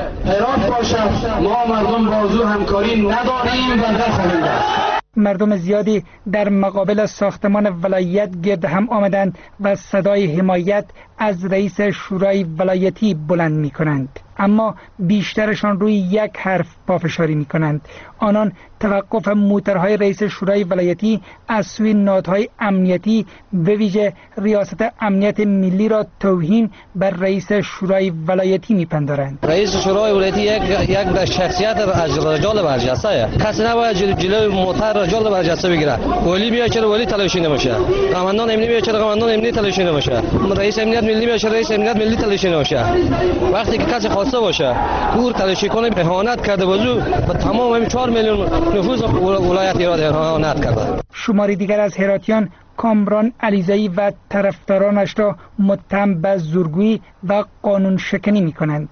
G: هرات باشد ما مردم بازو همکاری نداریم و نخواهیم داشت.
E: مردم زیادی در مقابل ساختمان ولایت گرد هم آمدند و صدای حمایت از رئیس شورای ولایتی بلند می کنند، اما بیشترشان روی یک حرف پافشاری می کنند. آنان توقف موترهای رئیس شورای ولایتی از سوی نهادهای امنیتی به ویژه ریاست امنیت ملی را توهین بر رئیس شورای ولایتی میپندارند.
H: رئیس شورای ولایتی یک یک شخصیت از رجال برجسته، کسی نباید جلوی موتر رجال برجسته بگیره. ولی میاد چرا ولی تلاشی نمیشه، قماندان امنی میاد چرا قماندان امنی تلاشی نمیشه، رئیس امنیت ملی میاد چرا رئیس امنیت ملی تلاشی نمیشه. وقتی که کسی خواسته باشه دور تلاشی کنه اهانت کرده بازو و تمام همین چهار میلیون نفوذ ولایت هرات اهانت کرده.
E: شماری دیگر از هراتیان کامران علیزایی و طرفدارانش را متهم به زورگویی و قانون شکنی می کنند.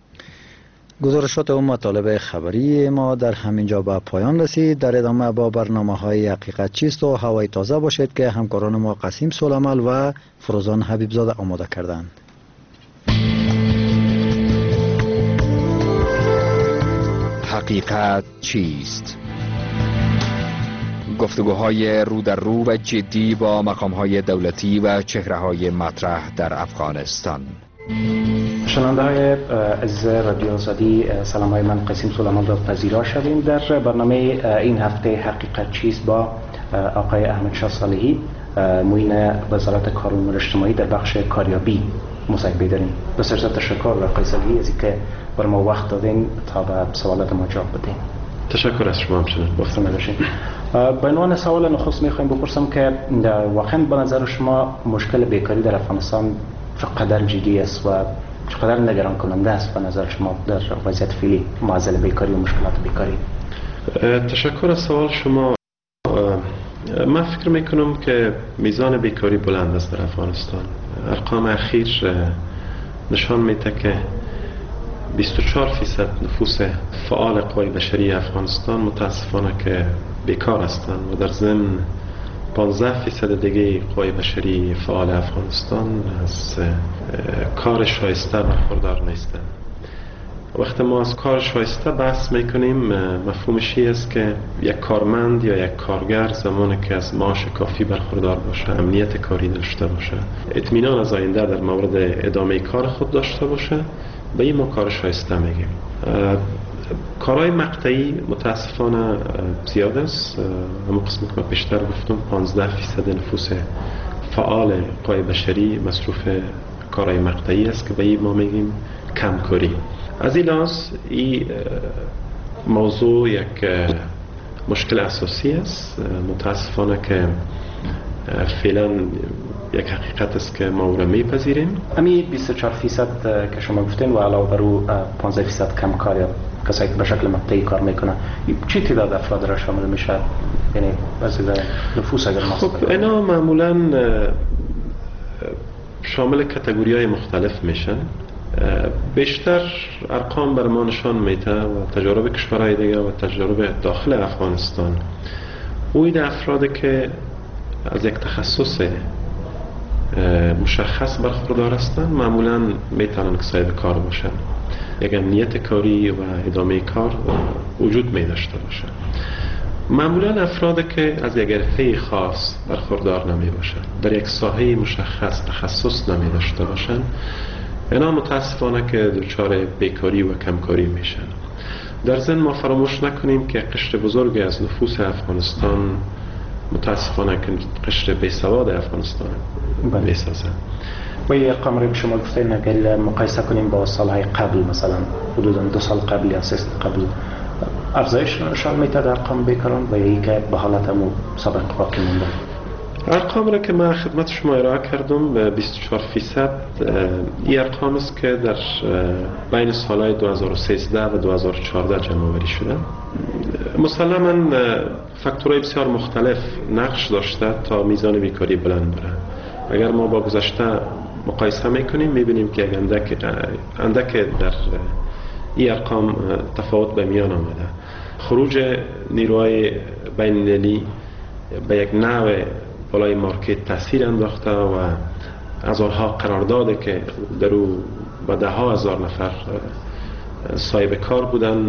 A: گزارشات و مطالب خبری ما در همینجا به پایان رسید. در ادامه با برنامه های حقیقت چیست و هوای تازه باشید که همکاران ما قاسم سلیمال و فروزان حبیبزاده آماده کردند.
I: حقیقت چیست؟ گفتگوهای رو در رو و جدی با مقامهای دولتی و چهره‌های مطرح در افغانستان.
J: شنونده های عزیز رادیو آزادی، سلام های من قاسم سلیمان را پذیرا شدیم. در برنامه این هفته حقیقت چیست با آقای احمد شاه صالحی معین وزارت کار و امور اجتماعی در بخش کاریابی مصاحبه داریم. بسیار زیاد تشکر آقای صالحی از اینکه بر ما وقت دادین تا به سوالات ما جواب بدین.
K: تشکر از شما همچنین.
J: گفتم باشین. به عنوان سوال نخست میخوایم بپرسم که واقعا به نظر شما مشکل بیکاری در افغانستان چقدر جدی است و چقدر نگران کننده است به نظر شما در وضعیت فعلی معضل بیکاری و مشکلات بیکاری؟
K: تشکر از سوال شما. من فکر میکنم که میزان بیکاری بلند است در افغانستان. ارقام اخیر نشان میده که بیست و چهار فیصد نفوس فعال قوای بشری افغانستان متاسفانه که بیکار هستند و در ضمن پانزده فیصد دیگه قوای بشری فعال افغانستان از کار شایسته برخوردار نیستند. وقتی ما از کار شایسته بحث میکنیم مفهومش این است که یک کارمند یا یک کارگر زمانی که از معاش کافی برخوردار باشه، امنیت کاری داشته باشه، اطمینان از آینده در مورد ادامه کار خود داشته باشه، به این ما کار شایسته میگیم. کارهای مقطعی متاسفانه زیاد است. همون قسمت که پیشتر گفتم پانزده فیصد نفوس فعال قوای بشری مصروف کارهای مقطعی است که به این ما میگیم کمکاری. از این لحاظ این موضوع یک مشکل اساسی است. متاسفانه که فعلا یک حقیقت است که ما او را میپذیریم.
J: همین بیست و چهار فیصد که شما گفتین و علاوه بر او پانزده فیصد کمکار یا کسایی که به شکل مقطعی کار میکنن، چی تعداد افراد را شامل میشه؟ یعنی از نفوس اگر ما
K: خب اینا معمولا شامل کاتگوری های مختلف میشن. بیشتر ارقام بر ما نشان میده و تجارب کشورهای دیگه و تجارب داخل افغانستان اوید افرادی که از یک تخصص مشخص برخوردار هستند معمولا میتونن که صاحب کار باشن، یک امنیت کاری و ادامه کار وجود می داشته باشن. معمولا افراد که از یک حرفه خاص برخوردار نمی باشن، در یک ساحه مشخص تخصص نمی داشته باشن، اینا متاسفانه که دچار بیکاری و کمکاری میشن. در ضمن ما فراموش نکنیم که قشر بزرگی از نفوس افغانستان متاسفانه که قشر بیسواد افغانستان میسازن.
J: و یه ارقام رو شما گفتین اگر مقایسه کنیم با سالهای قبل، مثلا حدودا دو سال قبل یا سه سال قبل، افزایش نشان میده در ارقام بیکاران و یکی که به حالت همون سابق باقی مونده؟
K: ارقام را که من خدمت شما ارائه کردم به بیست و چهار فیصد این ارقام است که در بین سالهای دو هزار و سیزده و دو هزار و چهارده جمع آوری شده. مسلماً فاکتورهای بسیار مختلف نقش داشته تا میزان بیکاری بلند بره. اگر ما با گذشته مقایسه میکنیم میبینیم که اندک اندک در این ارقام تفاوت به میان آمده. خروج نیروهای بین المللی به یک نوع بالای مارکت تاثیر انداخته و هزارها قرارداد که در او با ده ها هزار نفر صاحب کار بودن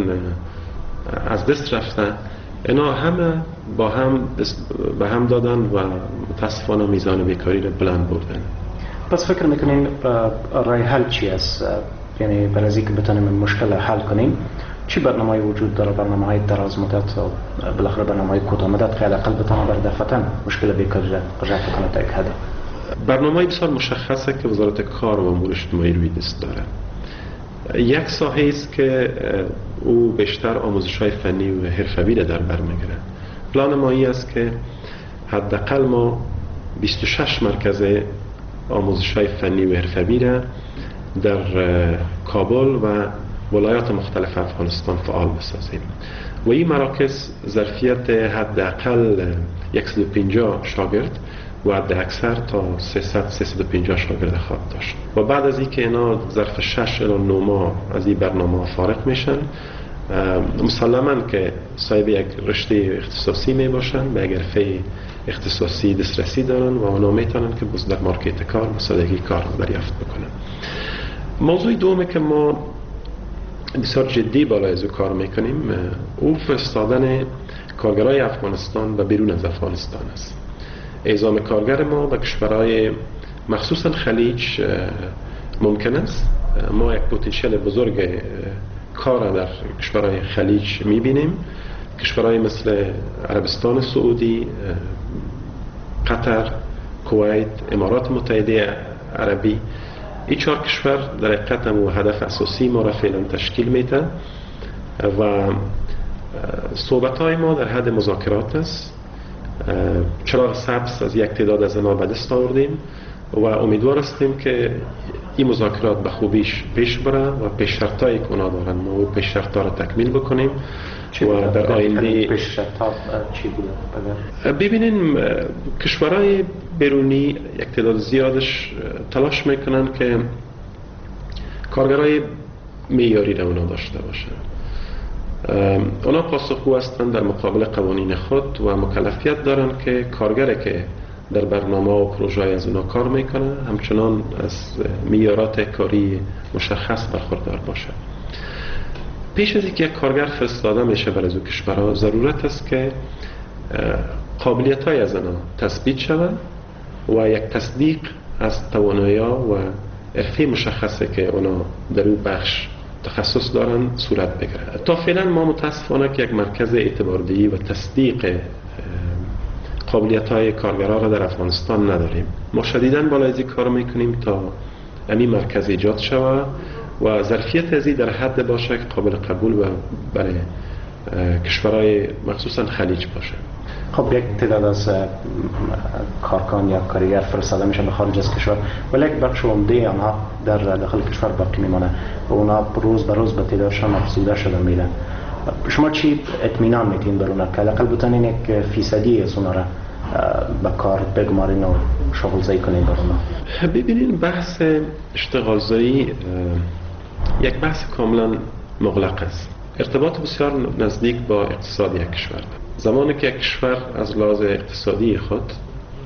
K: از دست رفته. اینا همه با هم به هم دادن و متاسفانه میزان بیکاری را بلند بردن.
J: پس فکر میکنین راه حل چی است؟ یعنی برای از اینکه بتونیم مشکل حل کنیم چی برنامه‌ای وجود داره؟ برنامه‌های دراز مدت و بالاخره برنامه‌های کوتاه مدت که حداقل بتونه بر دفعتاً مشکل بیکاری را رفع کنه تا یک حد؟
K: برنامه‌ای بسیار مشخصه که وزارت کار و امور اجتماعی روی دست داره. یک ساحه است که او بیشتر آموزش‌های فنی و حرفه‌ای را در بر می‌گیره. پلان ما این است که حداقل ما بیست و شش مرکز آموزش‌های فنی و حرفه‌ای را در کابل و ولایات مختلف افغانستان فعال بسازیم و این مراکز ظرفیت حداقل صد و پنجاه شاگرد و حد اکثر تا سیصد سیصد و پنجاه شاگرد خواهد داشت و بعد از اینکه اینا ظرف شش الی نه ماه از این برنامه فارغ میشن مسلماً که صاحب یک رشته اختصاصی می باشن، به یک حرفه اختصاصی دسترسی دارن و اونا میتونن که باز در مارکت کار مساعدگی کار دریافت بکنن. موضوع دومی که ما بسیار جدی بالای از او کار میکنیم او فرستادن کارگرای افغانستان و بیرون از افغانستان است. اعزام کارگر ما به کشورهای مخصوصا خلیج ممکن است. ما یک پتانسیل بزرگ کار در کشورهای خلیج میبینیم. کشورهای مثل عربستان سعودی، قطر، کویت، امارات متحده عربی، این چهار کشور در حقیقت هم هدف اساسی ما را فعلا تشکیل میده و صحبت های ما در حد مذاکرات است. چراغ سبز از یک تعداد از آنها به دست آوردیم و امیدوار هستیم که این مذاکرات به خوبیش پیش بره و پیش شرطایی که اونا دارن ما و پیش شرطا را تکمیل بکنیم و در آینده
J: پیش شرطا چی بوده؟
K: ببینیم کشورهای بیرونی یک تعداد زیادش تلاش میکنن که کارگرای معیاری را اونا داشته باشن. اونا پاسخگو هستند در مقابل قوانین خود و مکلفیت دارن که کارگری که در برنامه و پروژه از اونا کار میکنه همچنان از معیارات کاری مشخص برخوردار باشه. پیش از اینکه یک کارگر فرستاده میشه برای از او کشورها ضرورت است که قابلیت های از اونا تثبیت شود و یک تصدیق از توانایی و حرفه مشخصه که اونا در اون بخش تخصص دارن صورت بگیره. تا فعلا ما متاسفانه که یک مرکز اعتباردهی و تصدیق قابلیت های کارگرها را در افغانستان نداریم. ما شدیداً بالای از این کار میکنیم تا امی مرکز ایجاد شود و ظرفیت ازی در حد باشه که قابل قبول و برای کشورهای مخصوصا خلیج باشه.
J: خب یک تعداد از کارکن یا کارگر فرستاده میشن به خارج از کشور ولی یک بخش عمده آنها در داخل کشور باقی میمونه و اونا روز به روز به تعدادشان افزوده شده میرن. شما چی اطمینان میتین بر اونا که حداقل بتونین یک فیصدی از اونا را به کار بگمارین و شغل زایی کنین بر اونا؟
K: ببینین بحث اشتغال زایی یک بحث کاملا مغلق است. ارتباط بسیار نزدیک با اقتصاد یک کشور. زمانی که یک کشور از لحاظ اقتصادی خود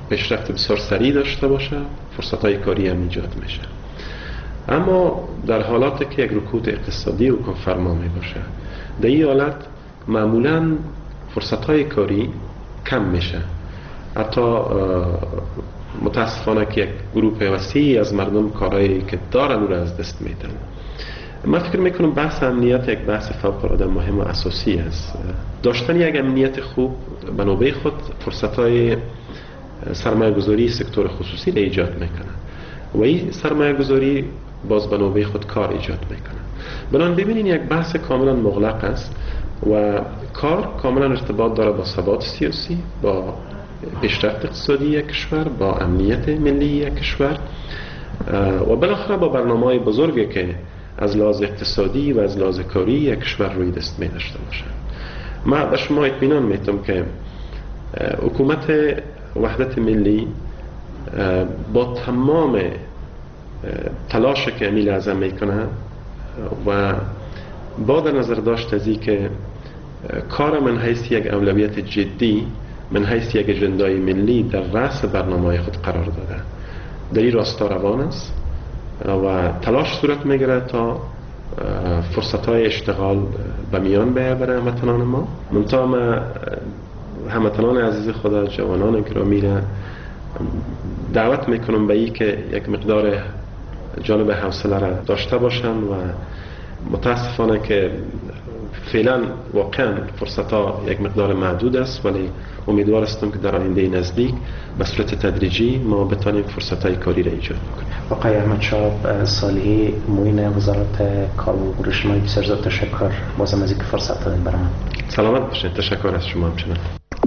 K: پیشرفت بسیار سریع داشته باشه، فرصت‌های کاری هم ایجاد میشه. اما در حالاتی که یک رکود اقتصادی حکم فرما می باشه، در این حالت معمولاً فرصت‌های کاری کم میشه. حتی متاسفانه که یک گروه وسیعی از مردم کارهایی که دارن او را از دست میدن. من فکر میکنم بحث امنیت یک بحث فوق‌العاده مهم و اساسی است. داشتن یک امنیت خوب به نوبه خود فرصت‌های سرمایه گذاری سکتور خصوصی را ایجاد میکنه و این سرمایه گذاری باز به نوبه خود کار ایجاد میکنه. بنابراین ببینین یک بحث کاملا مغلق است و کار کاملا ارتباط داره با ثبات سیاسی، با پیشرفت اقتصادی یک کشور، با امنیت ملی یک کشور و بالاخره با برنامه‌های بزرگی که از لحاظ اقتصادی و از لحاظ کاری یک کشور روی دست می داشته باشه. ما به شما اطمینان میتونم که حکومت وحدت ملی با تمام تلاش که امیل اعظم میکنه و با در نظر داشت از این که کار من حیث یک اولویت جدی، من حیث یک اجندای ملی در رأس برنامه خود قرار داده، در این راستا روان است و تلاش صورت میگیره تا فرصت‌های اشتغال به میان بیاید برای هموطنان ما. منتها ما هموطنان عزیز خدا، جوانان گرامی را دعوت میکنم به این که یک مقدار جانب حوصله را داشته باشن و متاسفانه که فعلا واقعا فرصت‌ها یک مقدار محدود است، ولی امیدوار هستم که در آینده نزدیک به صورت تدریجی ما بتانیم فرصت‌های کاری را ایجاد کنیم.
J: آقای احمد شاه صالحی، معین وزارت کار و اجتماعی، بسیار زیاد تشکر بازم از اینکه فرصت دادین برام.
K: سلامت باشید. تشکر از شما همچنان.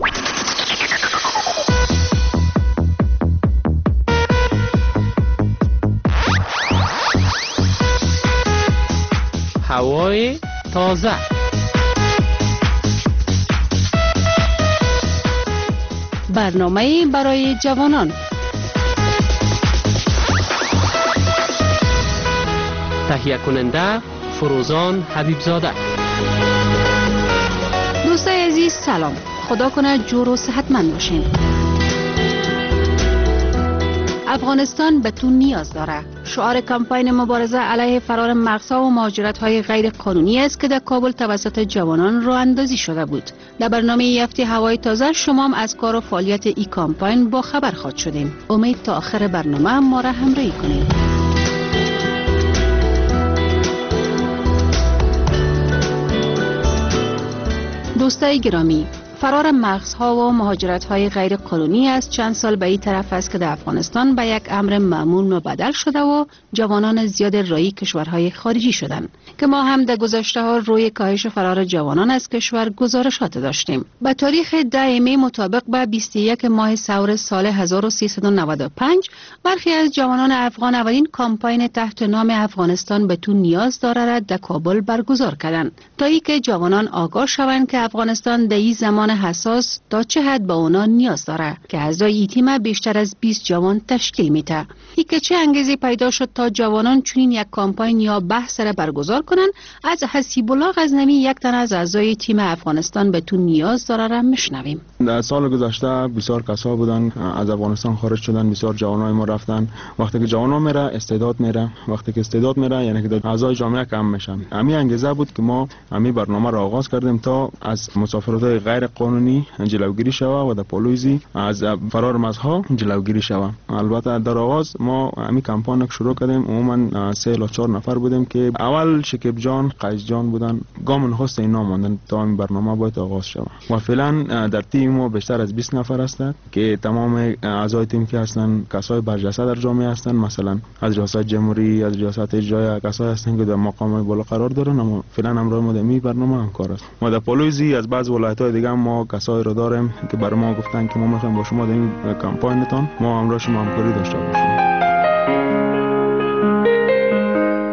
B: هوای تازه.
F: برنامه برای جوانان.
B: تهیه کننده فروزان حبیبزاده.
F: دوستای عزیز سلام، خدا کنه جور و صحتمند باشین. افغانستان به تو نیاز داره. شعار کمپین مبارزه علیه فرار مغزها و مهاجرت‌های غیر قانونی است که در کابل توسط جوانان راه اندازی شده بود. در برنامه هفته هوای تازه شما هم از کار و فعالیت این کمپین با خبر خواهد شدیم. امید تا آخر برنامه ما را همراهی کنید. دوستای گرامی، فرار مغزها و مهاجرت‌های غیر قانونی از چند سال به این طرف است که در افغانستان به یک امر معمول مبدل شده و جوانان زیاد رایی کشورهای خارجی شدند که ما هم در گذشته ها روی کاهش فرار جوانان از کشور گزارشات داشتیم. به تاریخ ده می مطابق به بیست و یک ماه سور سال هزار و سیصد و نود و پنج برخی از جوانان افغان اولین کمپین تحت نام افغانستان به تو نیاز داره را در کابل برگزار کردند تا اینکه جوانان آگاه شوند که افغانستان در این زمان حساس تا چه حد به اونا نیاز داره که اعضای این تیم بیشتر از بیست جوان تشکیل میده. این که چه انگیزه پیدا شد تا جوانان چنین یک کمپین یا بحث را برگزار کنند، از حسیب الله غزنوی، یک تن از اعضای تیم افغانستان به تو نیاز داره را میشنویم.
M: در سال گذشته بسیار کسا بودن از افغانستان خارج شدن، بسیار جوانای ما رفتن. وقتی که جوانا میره استعداد میره، وقتی که استعداد میره یعنی که اعضای جامعه کم میشن. همین انگیزه بود که ما همین برنامه را آغاز کردیم تا از مسافرت‌های غیر قانونی جلوگیری شود و در پولویزی از فرار مغزها جلوگیری شود. البته در آغاز ما همین کمپین شروع کردیم، عموما سه تا چهار نفر بودیم که اول شکیب جان، قیس جان بودن، گام نخست اینا ماندن تا این برنامه باید آغاز شود. و فعلا در تیم ما بیشتر از بیست نفر هستند که تمام اعضای تیم که هستند کسای برجسته در جامعه هستند، مثلا از ریاست جمهوری، از ریاست اجرایی کسای هستند که در مقام بالا قرار دارن، اما فعلا همراه ما در این برنامه همکار است. ما در پولویزی از بعض ولایت‌های دیگه ما کسایی رو داریم که برای ما گفتن که ما می‌خوایم با شما در این کمپینتون ما همراه شما همکاری داشته باشیم.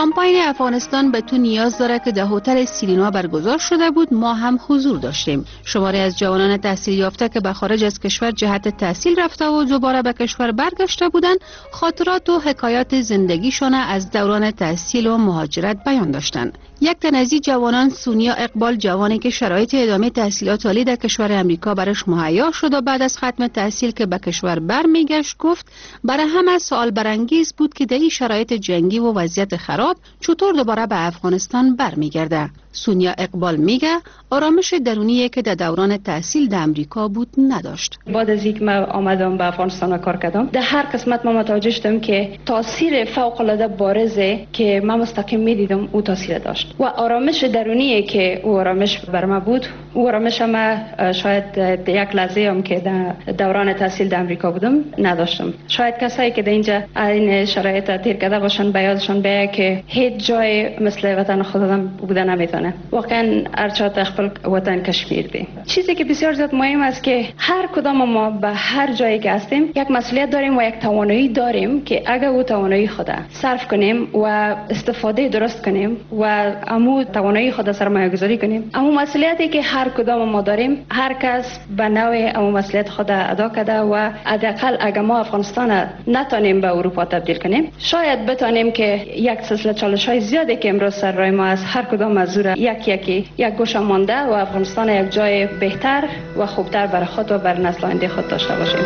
F: کامپاین افغانستان به تو نیاز داره که در هتل سیرینا برگزار شده بود ما هم حضور داشتیم. شماری از جوانان تحصیل یافته که به خارج از کشور جهت تحصیل رفته و دوباره به کشور برگشته بودند خاطرات و حکایات زندگیشان از دوران تحصیل و مهاجرت بیان داشتند. یک تن از این جوانان سونیا اقبال، جوانی که شرایط ادامه تحصیلات عالی در کشور امریکا برش مهیا شد و بعد از ختم تحصیل که به کشور برمیگشت گفت برای همه سوال برانگیز بود که در این شرایط جنگی و وضعیت خراب چطور دوباره به افغانستان برمیگرده. سونیا اقبال میگه آرامش درونیه که در دوران تحصیل در امریکا بود نداشت.
N: بعد از اینکه من آمدم به افغانستان کار کردم در هر قسمت من متوجه شدم که تاثیر فوق العاده بارزه که من مستقیم میدیدم او تاثیر داشت و آرامش درونیه که او آرامش بر من بود. او آرامش ما شاید یک لحظه هم که در دوران تحصیل در امریکا بودم نداشتم. شاید کسایی که در اینجا این شرایط تیر کرده باشن به یادشان بیاید که هیچ جای مثل وطن خودم بوده نمیتونه. واقعا ارچات خپل وطن کشمیر دی. چیزی که بسیار زیاد مهم است که هر کدام ما به هر جایی که هستیم یک مسئولیت داریم و یک توانایی داریم که اگر او توانایی خود صرف کنیم و استفاده درست کنیم و امو توانایی خود سرمایه گذاری کنیم، امو مسئولیتی که هر کدام ما داریم هر کس به نوع امو مسئولیت خود ادا کرده و حداقل اگر ما افغانستان نتونیم به اروپا تبدیل کنیم شاید بتونیم که یک سلسله چالش‌های زیادی که امروز سر روی ما از هر کدام از یک یکی یک گوشه مانده و افغانستان یک جای بهتر و خوبتر برای خود و بر نسل آینده خود داشته باشیم.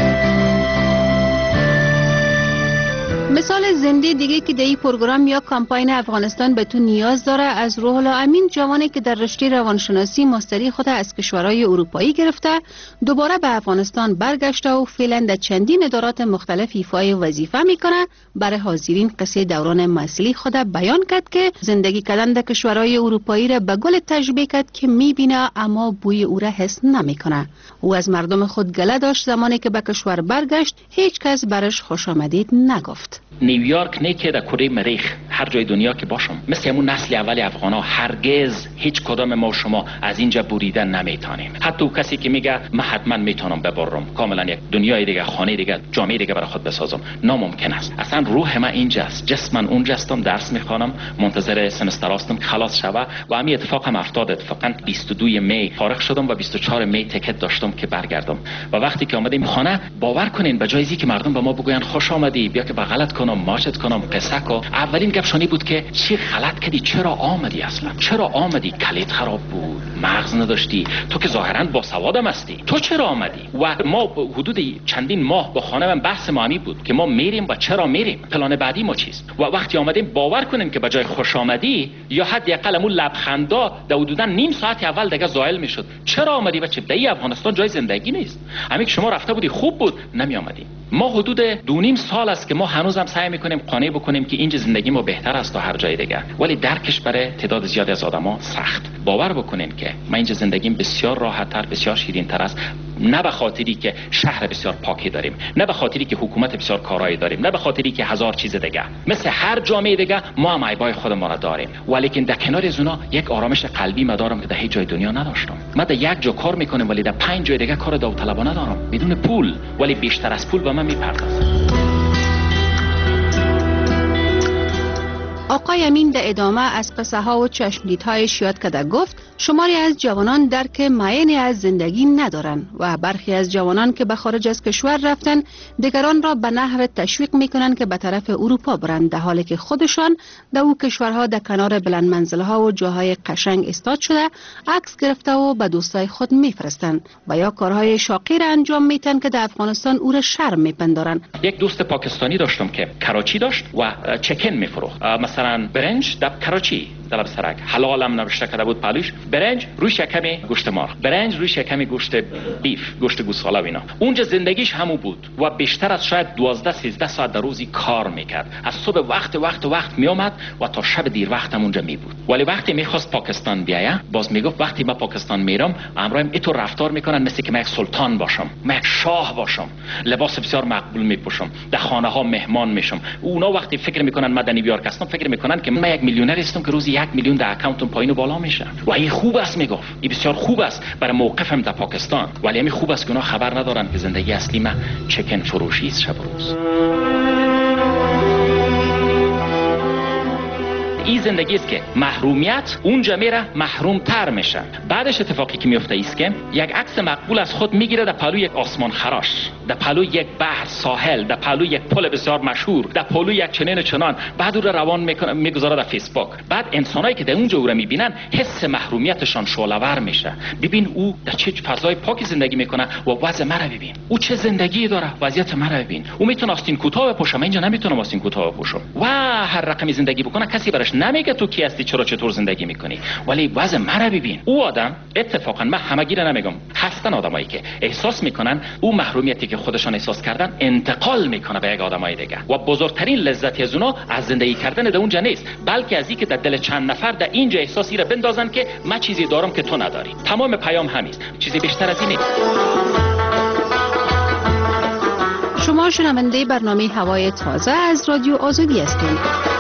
F: مثال زنده دیگه که در این پروگرام یا کامپاین افغانستان به تو نیاز داره از روح الله امین، جوانی که در رشته روانشناسی ماستری خود از کشورهای اروپایی گرفته دوباره به افغانستان برگشته و فعلا در چندین ادارات مختلف ایفای وظیفه میکنه. برای حاضرین قصه دوران محصولی خود بیان کرد که زندگی کردن در کشورهای اروپایی را به گل تجربه کرد که میبینه اما بوی او را حس نمیکنه. او از مردم خود گله داشت زمانی که به کشور برگشت هیچ کس برش خوش آمدید نگفت.
L: نیویورک نه که در کره مریخ هر جای دنیا که باشم مثل همون نسل اول افغانا هرگز هیچ کدام ما شما از اینجا بریدن نمیتونیم. حتی کسی که میگه من حتما میتونم ببرم کاملا یک دنیای دیگه، خانه دیگه، جامعه دیگه برای خود بسازم، ناممکن است. اصلا روح من اینجاست، جسم من اونجاستم، درس میخوانم، منتظر سمستر هستم خلاص شوه و همین اتفاق هم افتاد. اتفاقا بیست و دو می فارغ شدم و بیست و چهار می تکت داشتم که برگردم و وقتی که اومدیم خانه باور کنین به جای که مردم به ما بگوین خوش آمدی بیا که بغلت کنم ماچت کنم قصه کو، اولین گپشانی بود که چی غلط کردی، چرا آمدی، اصلا چرا آمدی، کلیت خراب بود، مغز نداشتی، تو که ظاهرا با سوادم هستی، تو چرا آمدی؟ و ما حدود چندین ماه با خانمم بحث ما همی بود که ما میریم و چرا میریم، پلان بعدی ما چیست. و وقتی آمدیم باور کنین که به جای خوش آمدی یا حداقل اون لبخندا در حدودا نیم ساعت اول دیگه زائل میشد. چرا آمدی بچه؟ دایی افغانستان جای زندگی نیست. همین که شما رفته بودی خوب بود نمی آمدی. ما حدود دو نیم سال است که ما هنوزم سعی میکنیم قانع بکنیم که اینجا زندگی ما بهتر است تا هر جای دیگه، ولی درکش برای تعداد زیادی از آدما سخت. باور بکنین که من اینجا زندگیم بسیار راحت‌تر، بسیار شیرین‌تر است، نه به خاطری که شهر بسیار پاکی داریم، نه به خاطری که حکومت بسیار کارایی داریم، نه به خاطری که هزار چیز دیگه، مثل هر جامعه دیگه ما هم عیبای خودمون را داریم، ولیکن در کنار از اونا یک آرامش قلبی ما دارم که در هیچ جای دنیا نداشتم. من در یک جا کار میکنم ولی در پنج جای دیگه کار داوطلبانه دارم بدون پول، ولی بیشتر از پول به من میپردازم.
F: آقای امین در ادامه از قصه ها و چشمدیدهایش یاد کرده گفت شماری از جوانان درک معینی از زندگی ندارن و برخی از جوانان که به خارج از کشور رفتن دیگران را به نحو تشویق میکنن که به طرف اروپا برند، در حالی که خودشان در او کشورها در کنار بلند منزله ها و جاهای قشنگ استاد شده عکس گرفته و به دوستای خود میفرستند و یا کارهای شاقی را انجام میتن که در افغانستان او را شرم میپندارن.
L: یک دوست پاکستانی داشتم که کراچی داشت و چکن میفروخت، مثلا برنج در کراچی طلب سرک حلالم نوشته کرده بود پالوش، برنج روش کمی گوشت مار، برنج روش کمی گوشت بیف، گوشت گوساله و اینا. اونجا زندگیش همون بود و بیشتر از شاید دوازده سیزده ساعت در روزی کار میکرد. از صبح وقت وقت وقت میومد و تا شب دیر وقت هم اونجا می بود. ولی وقتی میخواست پاکستان بیاید باز میگفت وقتی من پاکستان میرم امرایم اینطور رفتار میکنن مثل که من یک سلطان باشم، من یک شاه باشم، لباس بسیار مقبول میپوشم، در خانه ها مهمان میشم. اونا وقتی فکر میکنن من در نیویورک هستم فکر میکنن که من یک میلیونر هستم که روزی یک میلیون در اکانتم پایین و بالا میشه. و این خوب است، میگفت این بسیار خوب است برای موقفم در پاکستان، ولی همین خوب است که اونا خبر ندارن که زندگی اصلی من چکن فروشی است شب و روز. این زندگی است که محرومیت اونجا میره محروم تر میشه. بعدش اتفاقی که میفته است که یک عکس مقبول از خود میگیره در پهلوی یک آسمان خراش، در پهلوی یک بحر ساحل، در پهلوی یک پل بسیار مشهور، در پهلوی یک چنین و چنان، بعد او رو روان میکنه میگذاره در فیسبوک. بعد انسانایی که در اونجا او رو میبینن حس محرومیتشان شعله‌ور میشه. ببین او در چه فضای پاکی زندگی میکنه و وضع مرا ببین، او چه زندگی داره، وضعیت مرا ببین. او میتونه آستین کوتاه بپوشه، من اینجا نمیتونم آستین کوتاه بپوشم و هر رقمی زندگی بکنه، کسی براش نمیگه تو کی هستی، چرا چطور زندگی میکنی، ولی وضع مرا ببین. او آدم اتفاقا من همگی رو نمیگم، هستن آدمایی که احساس میکنن او محرومیتی که خودشان احساس کردن انتقال میکنه به یک آدمای دیگه و بزرگترین لذتی از اونها از زندگی کردن در اونجا نیست، بلکه از اینکه در دل چند نفر در اینجا احساسی را بندازن که من چیزی دارم که تو نداری. تمام پیام همین، چیزی بیشتر از این نیست.
F: شما شنونده برنامه هوای تازه از رادیو آزادی هستید.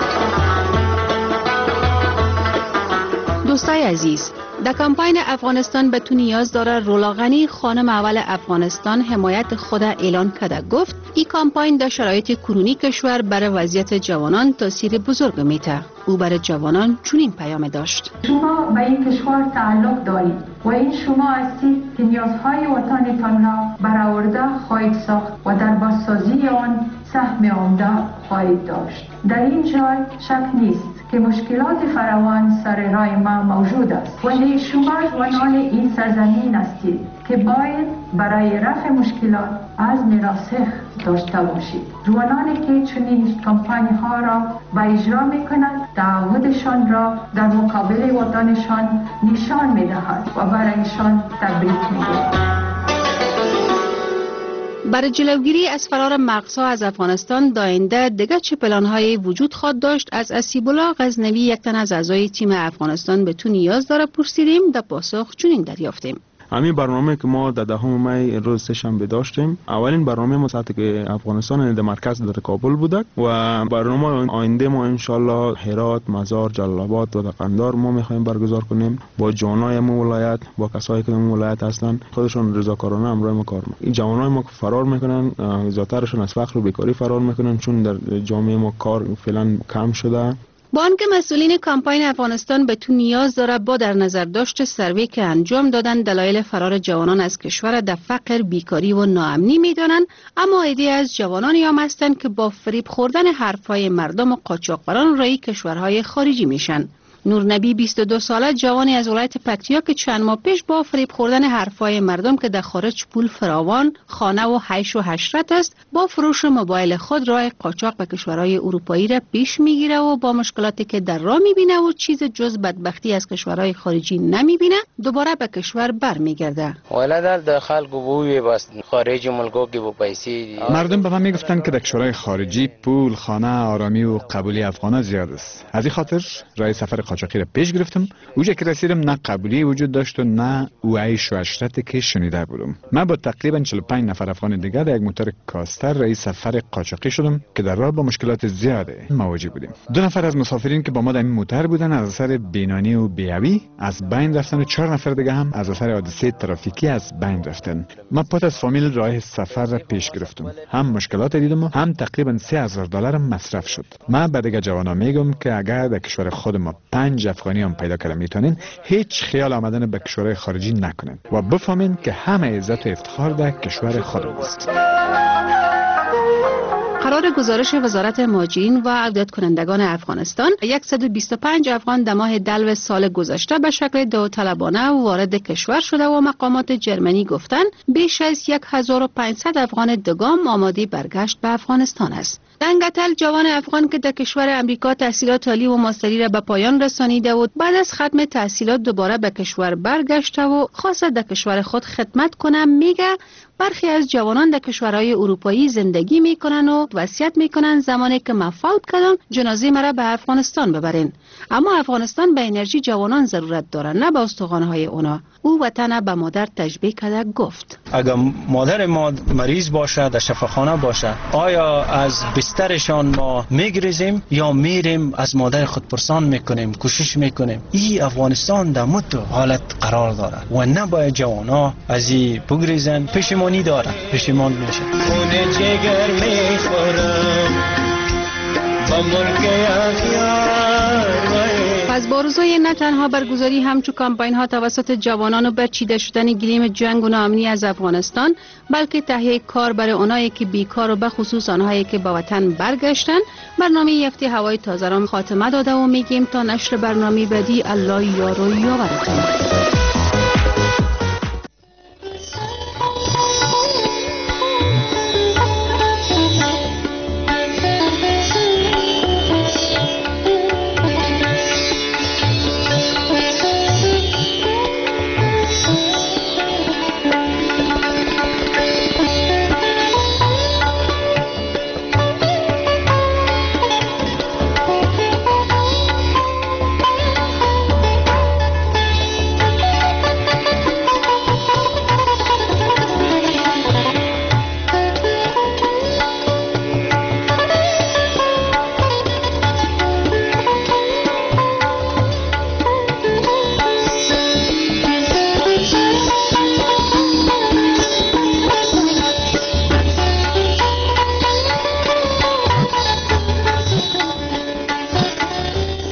F: دوستای عزیز، در کمپاین افغانستان به تو نیاز داره رولا غنی خانم اول افغانستان حمایت خود اعلان کرده. گفت این کمپاین در شرایط کنونی کشور برای وضعیت جوانان تاثیر بزرگ میته. او برای جوانان چنین پیام داشت:
O: شما به این کشور تعلق دارید و این شما هستید که نیازهای وطنتان را برآورده خواهید ساخت و در بازسازی آن سهم عمده خواهید داشت. در این جای شک نیست که مشکلات فراوان سر راه ما موجود است، ولی شما جوانان این سرزمین هستید که باید برای رفع مشکلات عزم راسخ داشته باشید. جوانانی که چنین کمپانی ها را به اجرا میکنند تعهدشان را در مقابل وطنشان نشان میدهد و برایشان تبریک میگوید.
F: برای جلوگیری از فرار مغزها از افغانستان داینده دیگر چه پلان‌هایی وجود خواهد داشت؟ از اسیب‌الله غزنوی، یک تن از اعضای تیم افغانستان به تو نیاز داره، پرسیدیم. در پاسخ چنین دریافتیم:
M: همین برنامه که ما در دهم می روز سه‌شنبه داشتیم، اولین برنامه ما ساعتی که افغانستان در مرکز در کابل بوده و برنامه آینده ما انشالله هرات، مزار، جلال آباد و قندار ما میخوایم برگزار کنیم با جوانای ما ولایت، با کسایی که در ولایت هستن خودشون رضاکارانه همراه ما کار میکنن. این جوانای ما که فرار میکنن زیاترشون از فقر و بیکاری فرار میکنن، چون در جامعه ما کار فعلا کم شده.
F: با آنکه مسئولین کمپاین افغانستان به تو نیاز داره با در نظر داشت سروی که انجام دادن دلایل فرار جوانان از کشور در فقر، بیکاری و ناامنی میدانند، اما ایده از جوانانی هم هستند که با فریب خوردن حرفهای مردم و قاچاقبران رای کشورهای خارجی میشن. نورنبی بیست و دو ساله جوانی از ولایت پکتیا که چند ماه پیش با فریب خوردن حرفهای مردم که در خارج پول فراوان، خانه و حیش و حشرت است، با فروش موبایل خود راه قاچاق به کشورهای اروپایی را پیش میگیره و با مشکلاتی که در راه میبینه و چیز جز بدبختی از کشورهای خارجی نمیبینه، دوباره به کشور برمیگرده.
P: ولادت داخل گوبوی بس خارج ملکو که با پیسې
R: مردم به من میگفتن که در کشورهای خارجی پول، خانه، آرامی و قبولی افغانا زیاد است. از این خاطر راه سفر قاچاقی را پیش گرفتم. اونجا که رسیدم نه قبولی وجود داشت و نه او عیش و عشرتی که شنیده بودم. من با تقریبا چهل و پنج نفر افغان دیگر در یک موتور کاستر رئیس سفر قاچاقی شدم که در راه با مشکلات زیاده مواجه بودیم. دو نفر از مسافرین که با ما در این موتور بودن از اثر بینانی و بیاوی از بین رفتن و چهار نفر دیگه هم از اثر حادثه ترافیکی از بین رفتن. من پات از فامیل راه سفر را پیش گرفتم. هم مشکلات دیدم و هم تقریبا سه هزار دلار مصرف شد. من به دیگه جوانا میگم که اگر در کشور خود ما پنج افغانی هم پیدا کردن میتونین، هیچ خیال آمدن به کشورهای خارجی نکنین و بفهمین که همه عزت و افتخار در کشور خود است.
F: قرار گزارش وزارت مهاجرین و عودت کنندگان افغانستان، صد و بیست و پنج افغان در ماه دلو سال گذشته به شکل داوطلبانه وارد کشور شده و مقامات جرمنی گفتند بیش از هزار و پانصد افغان دگام آماده برگشت به افغانستان است. دنگتل جوان افغان که در کشور امریکا تحصیلات عالی و ماستری را به پایان رسانیده بود، بعد از ختم تحصیلات دوباره به کشور برگشته و خواسته در کشور خود خدمت کنه، میگه برخی از جوانان در کشورهای اروپایی زندگی میکنن و وصیت میکنن زمانی که من فوت کردم جنازه مرا به افغانستان ببرین. اما افغانستان به انرژی جوانان ضرورت داره، نه به استخوان‌های اونا. او وطن به مادر تشبیه کرده گفت:
S: اگر مادر ما مریض باشه، در شفاخانه باشه، آیا از بسترشان ما میگریزیم یا میریم از مادر خود پرسان میکنیم، کوشش میکنیم؟ این افغانستان در متو حالت قرار داره و نباید جوانا از این بگریزن. پشیمانی داره، پشیمان میشه. خون جگر میخورم با مرگ اخیار
F: آرزوی نه تنها برگزاری همچو کامپاین ها توسط جوانان و برچیده شدن گلیم جنگ و ناامنی از افغانستان، بلکه تهیه کار برای اونایی که بیکار و به خصوص آنهایی که با وطن برگشتن، برنامه هفته هوای تازه را خاتمه داده و میگیم تا نشر برنامه بعدی الله یار و یاورتون.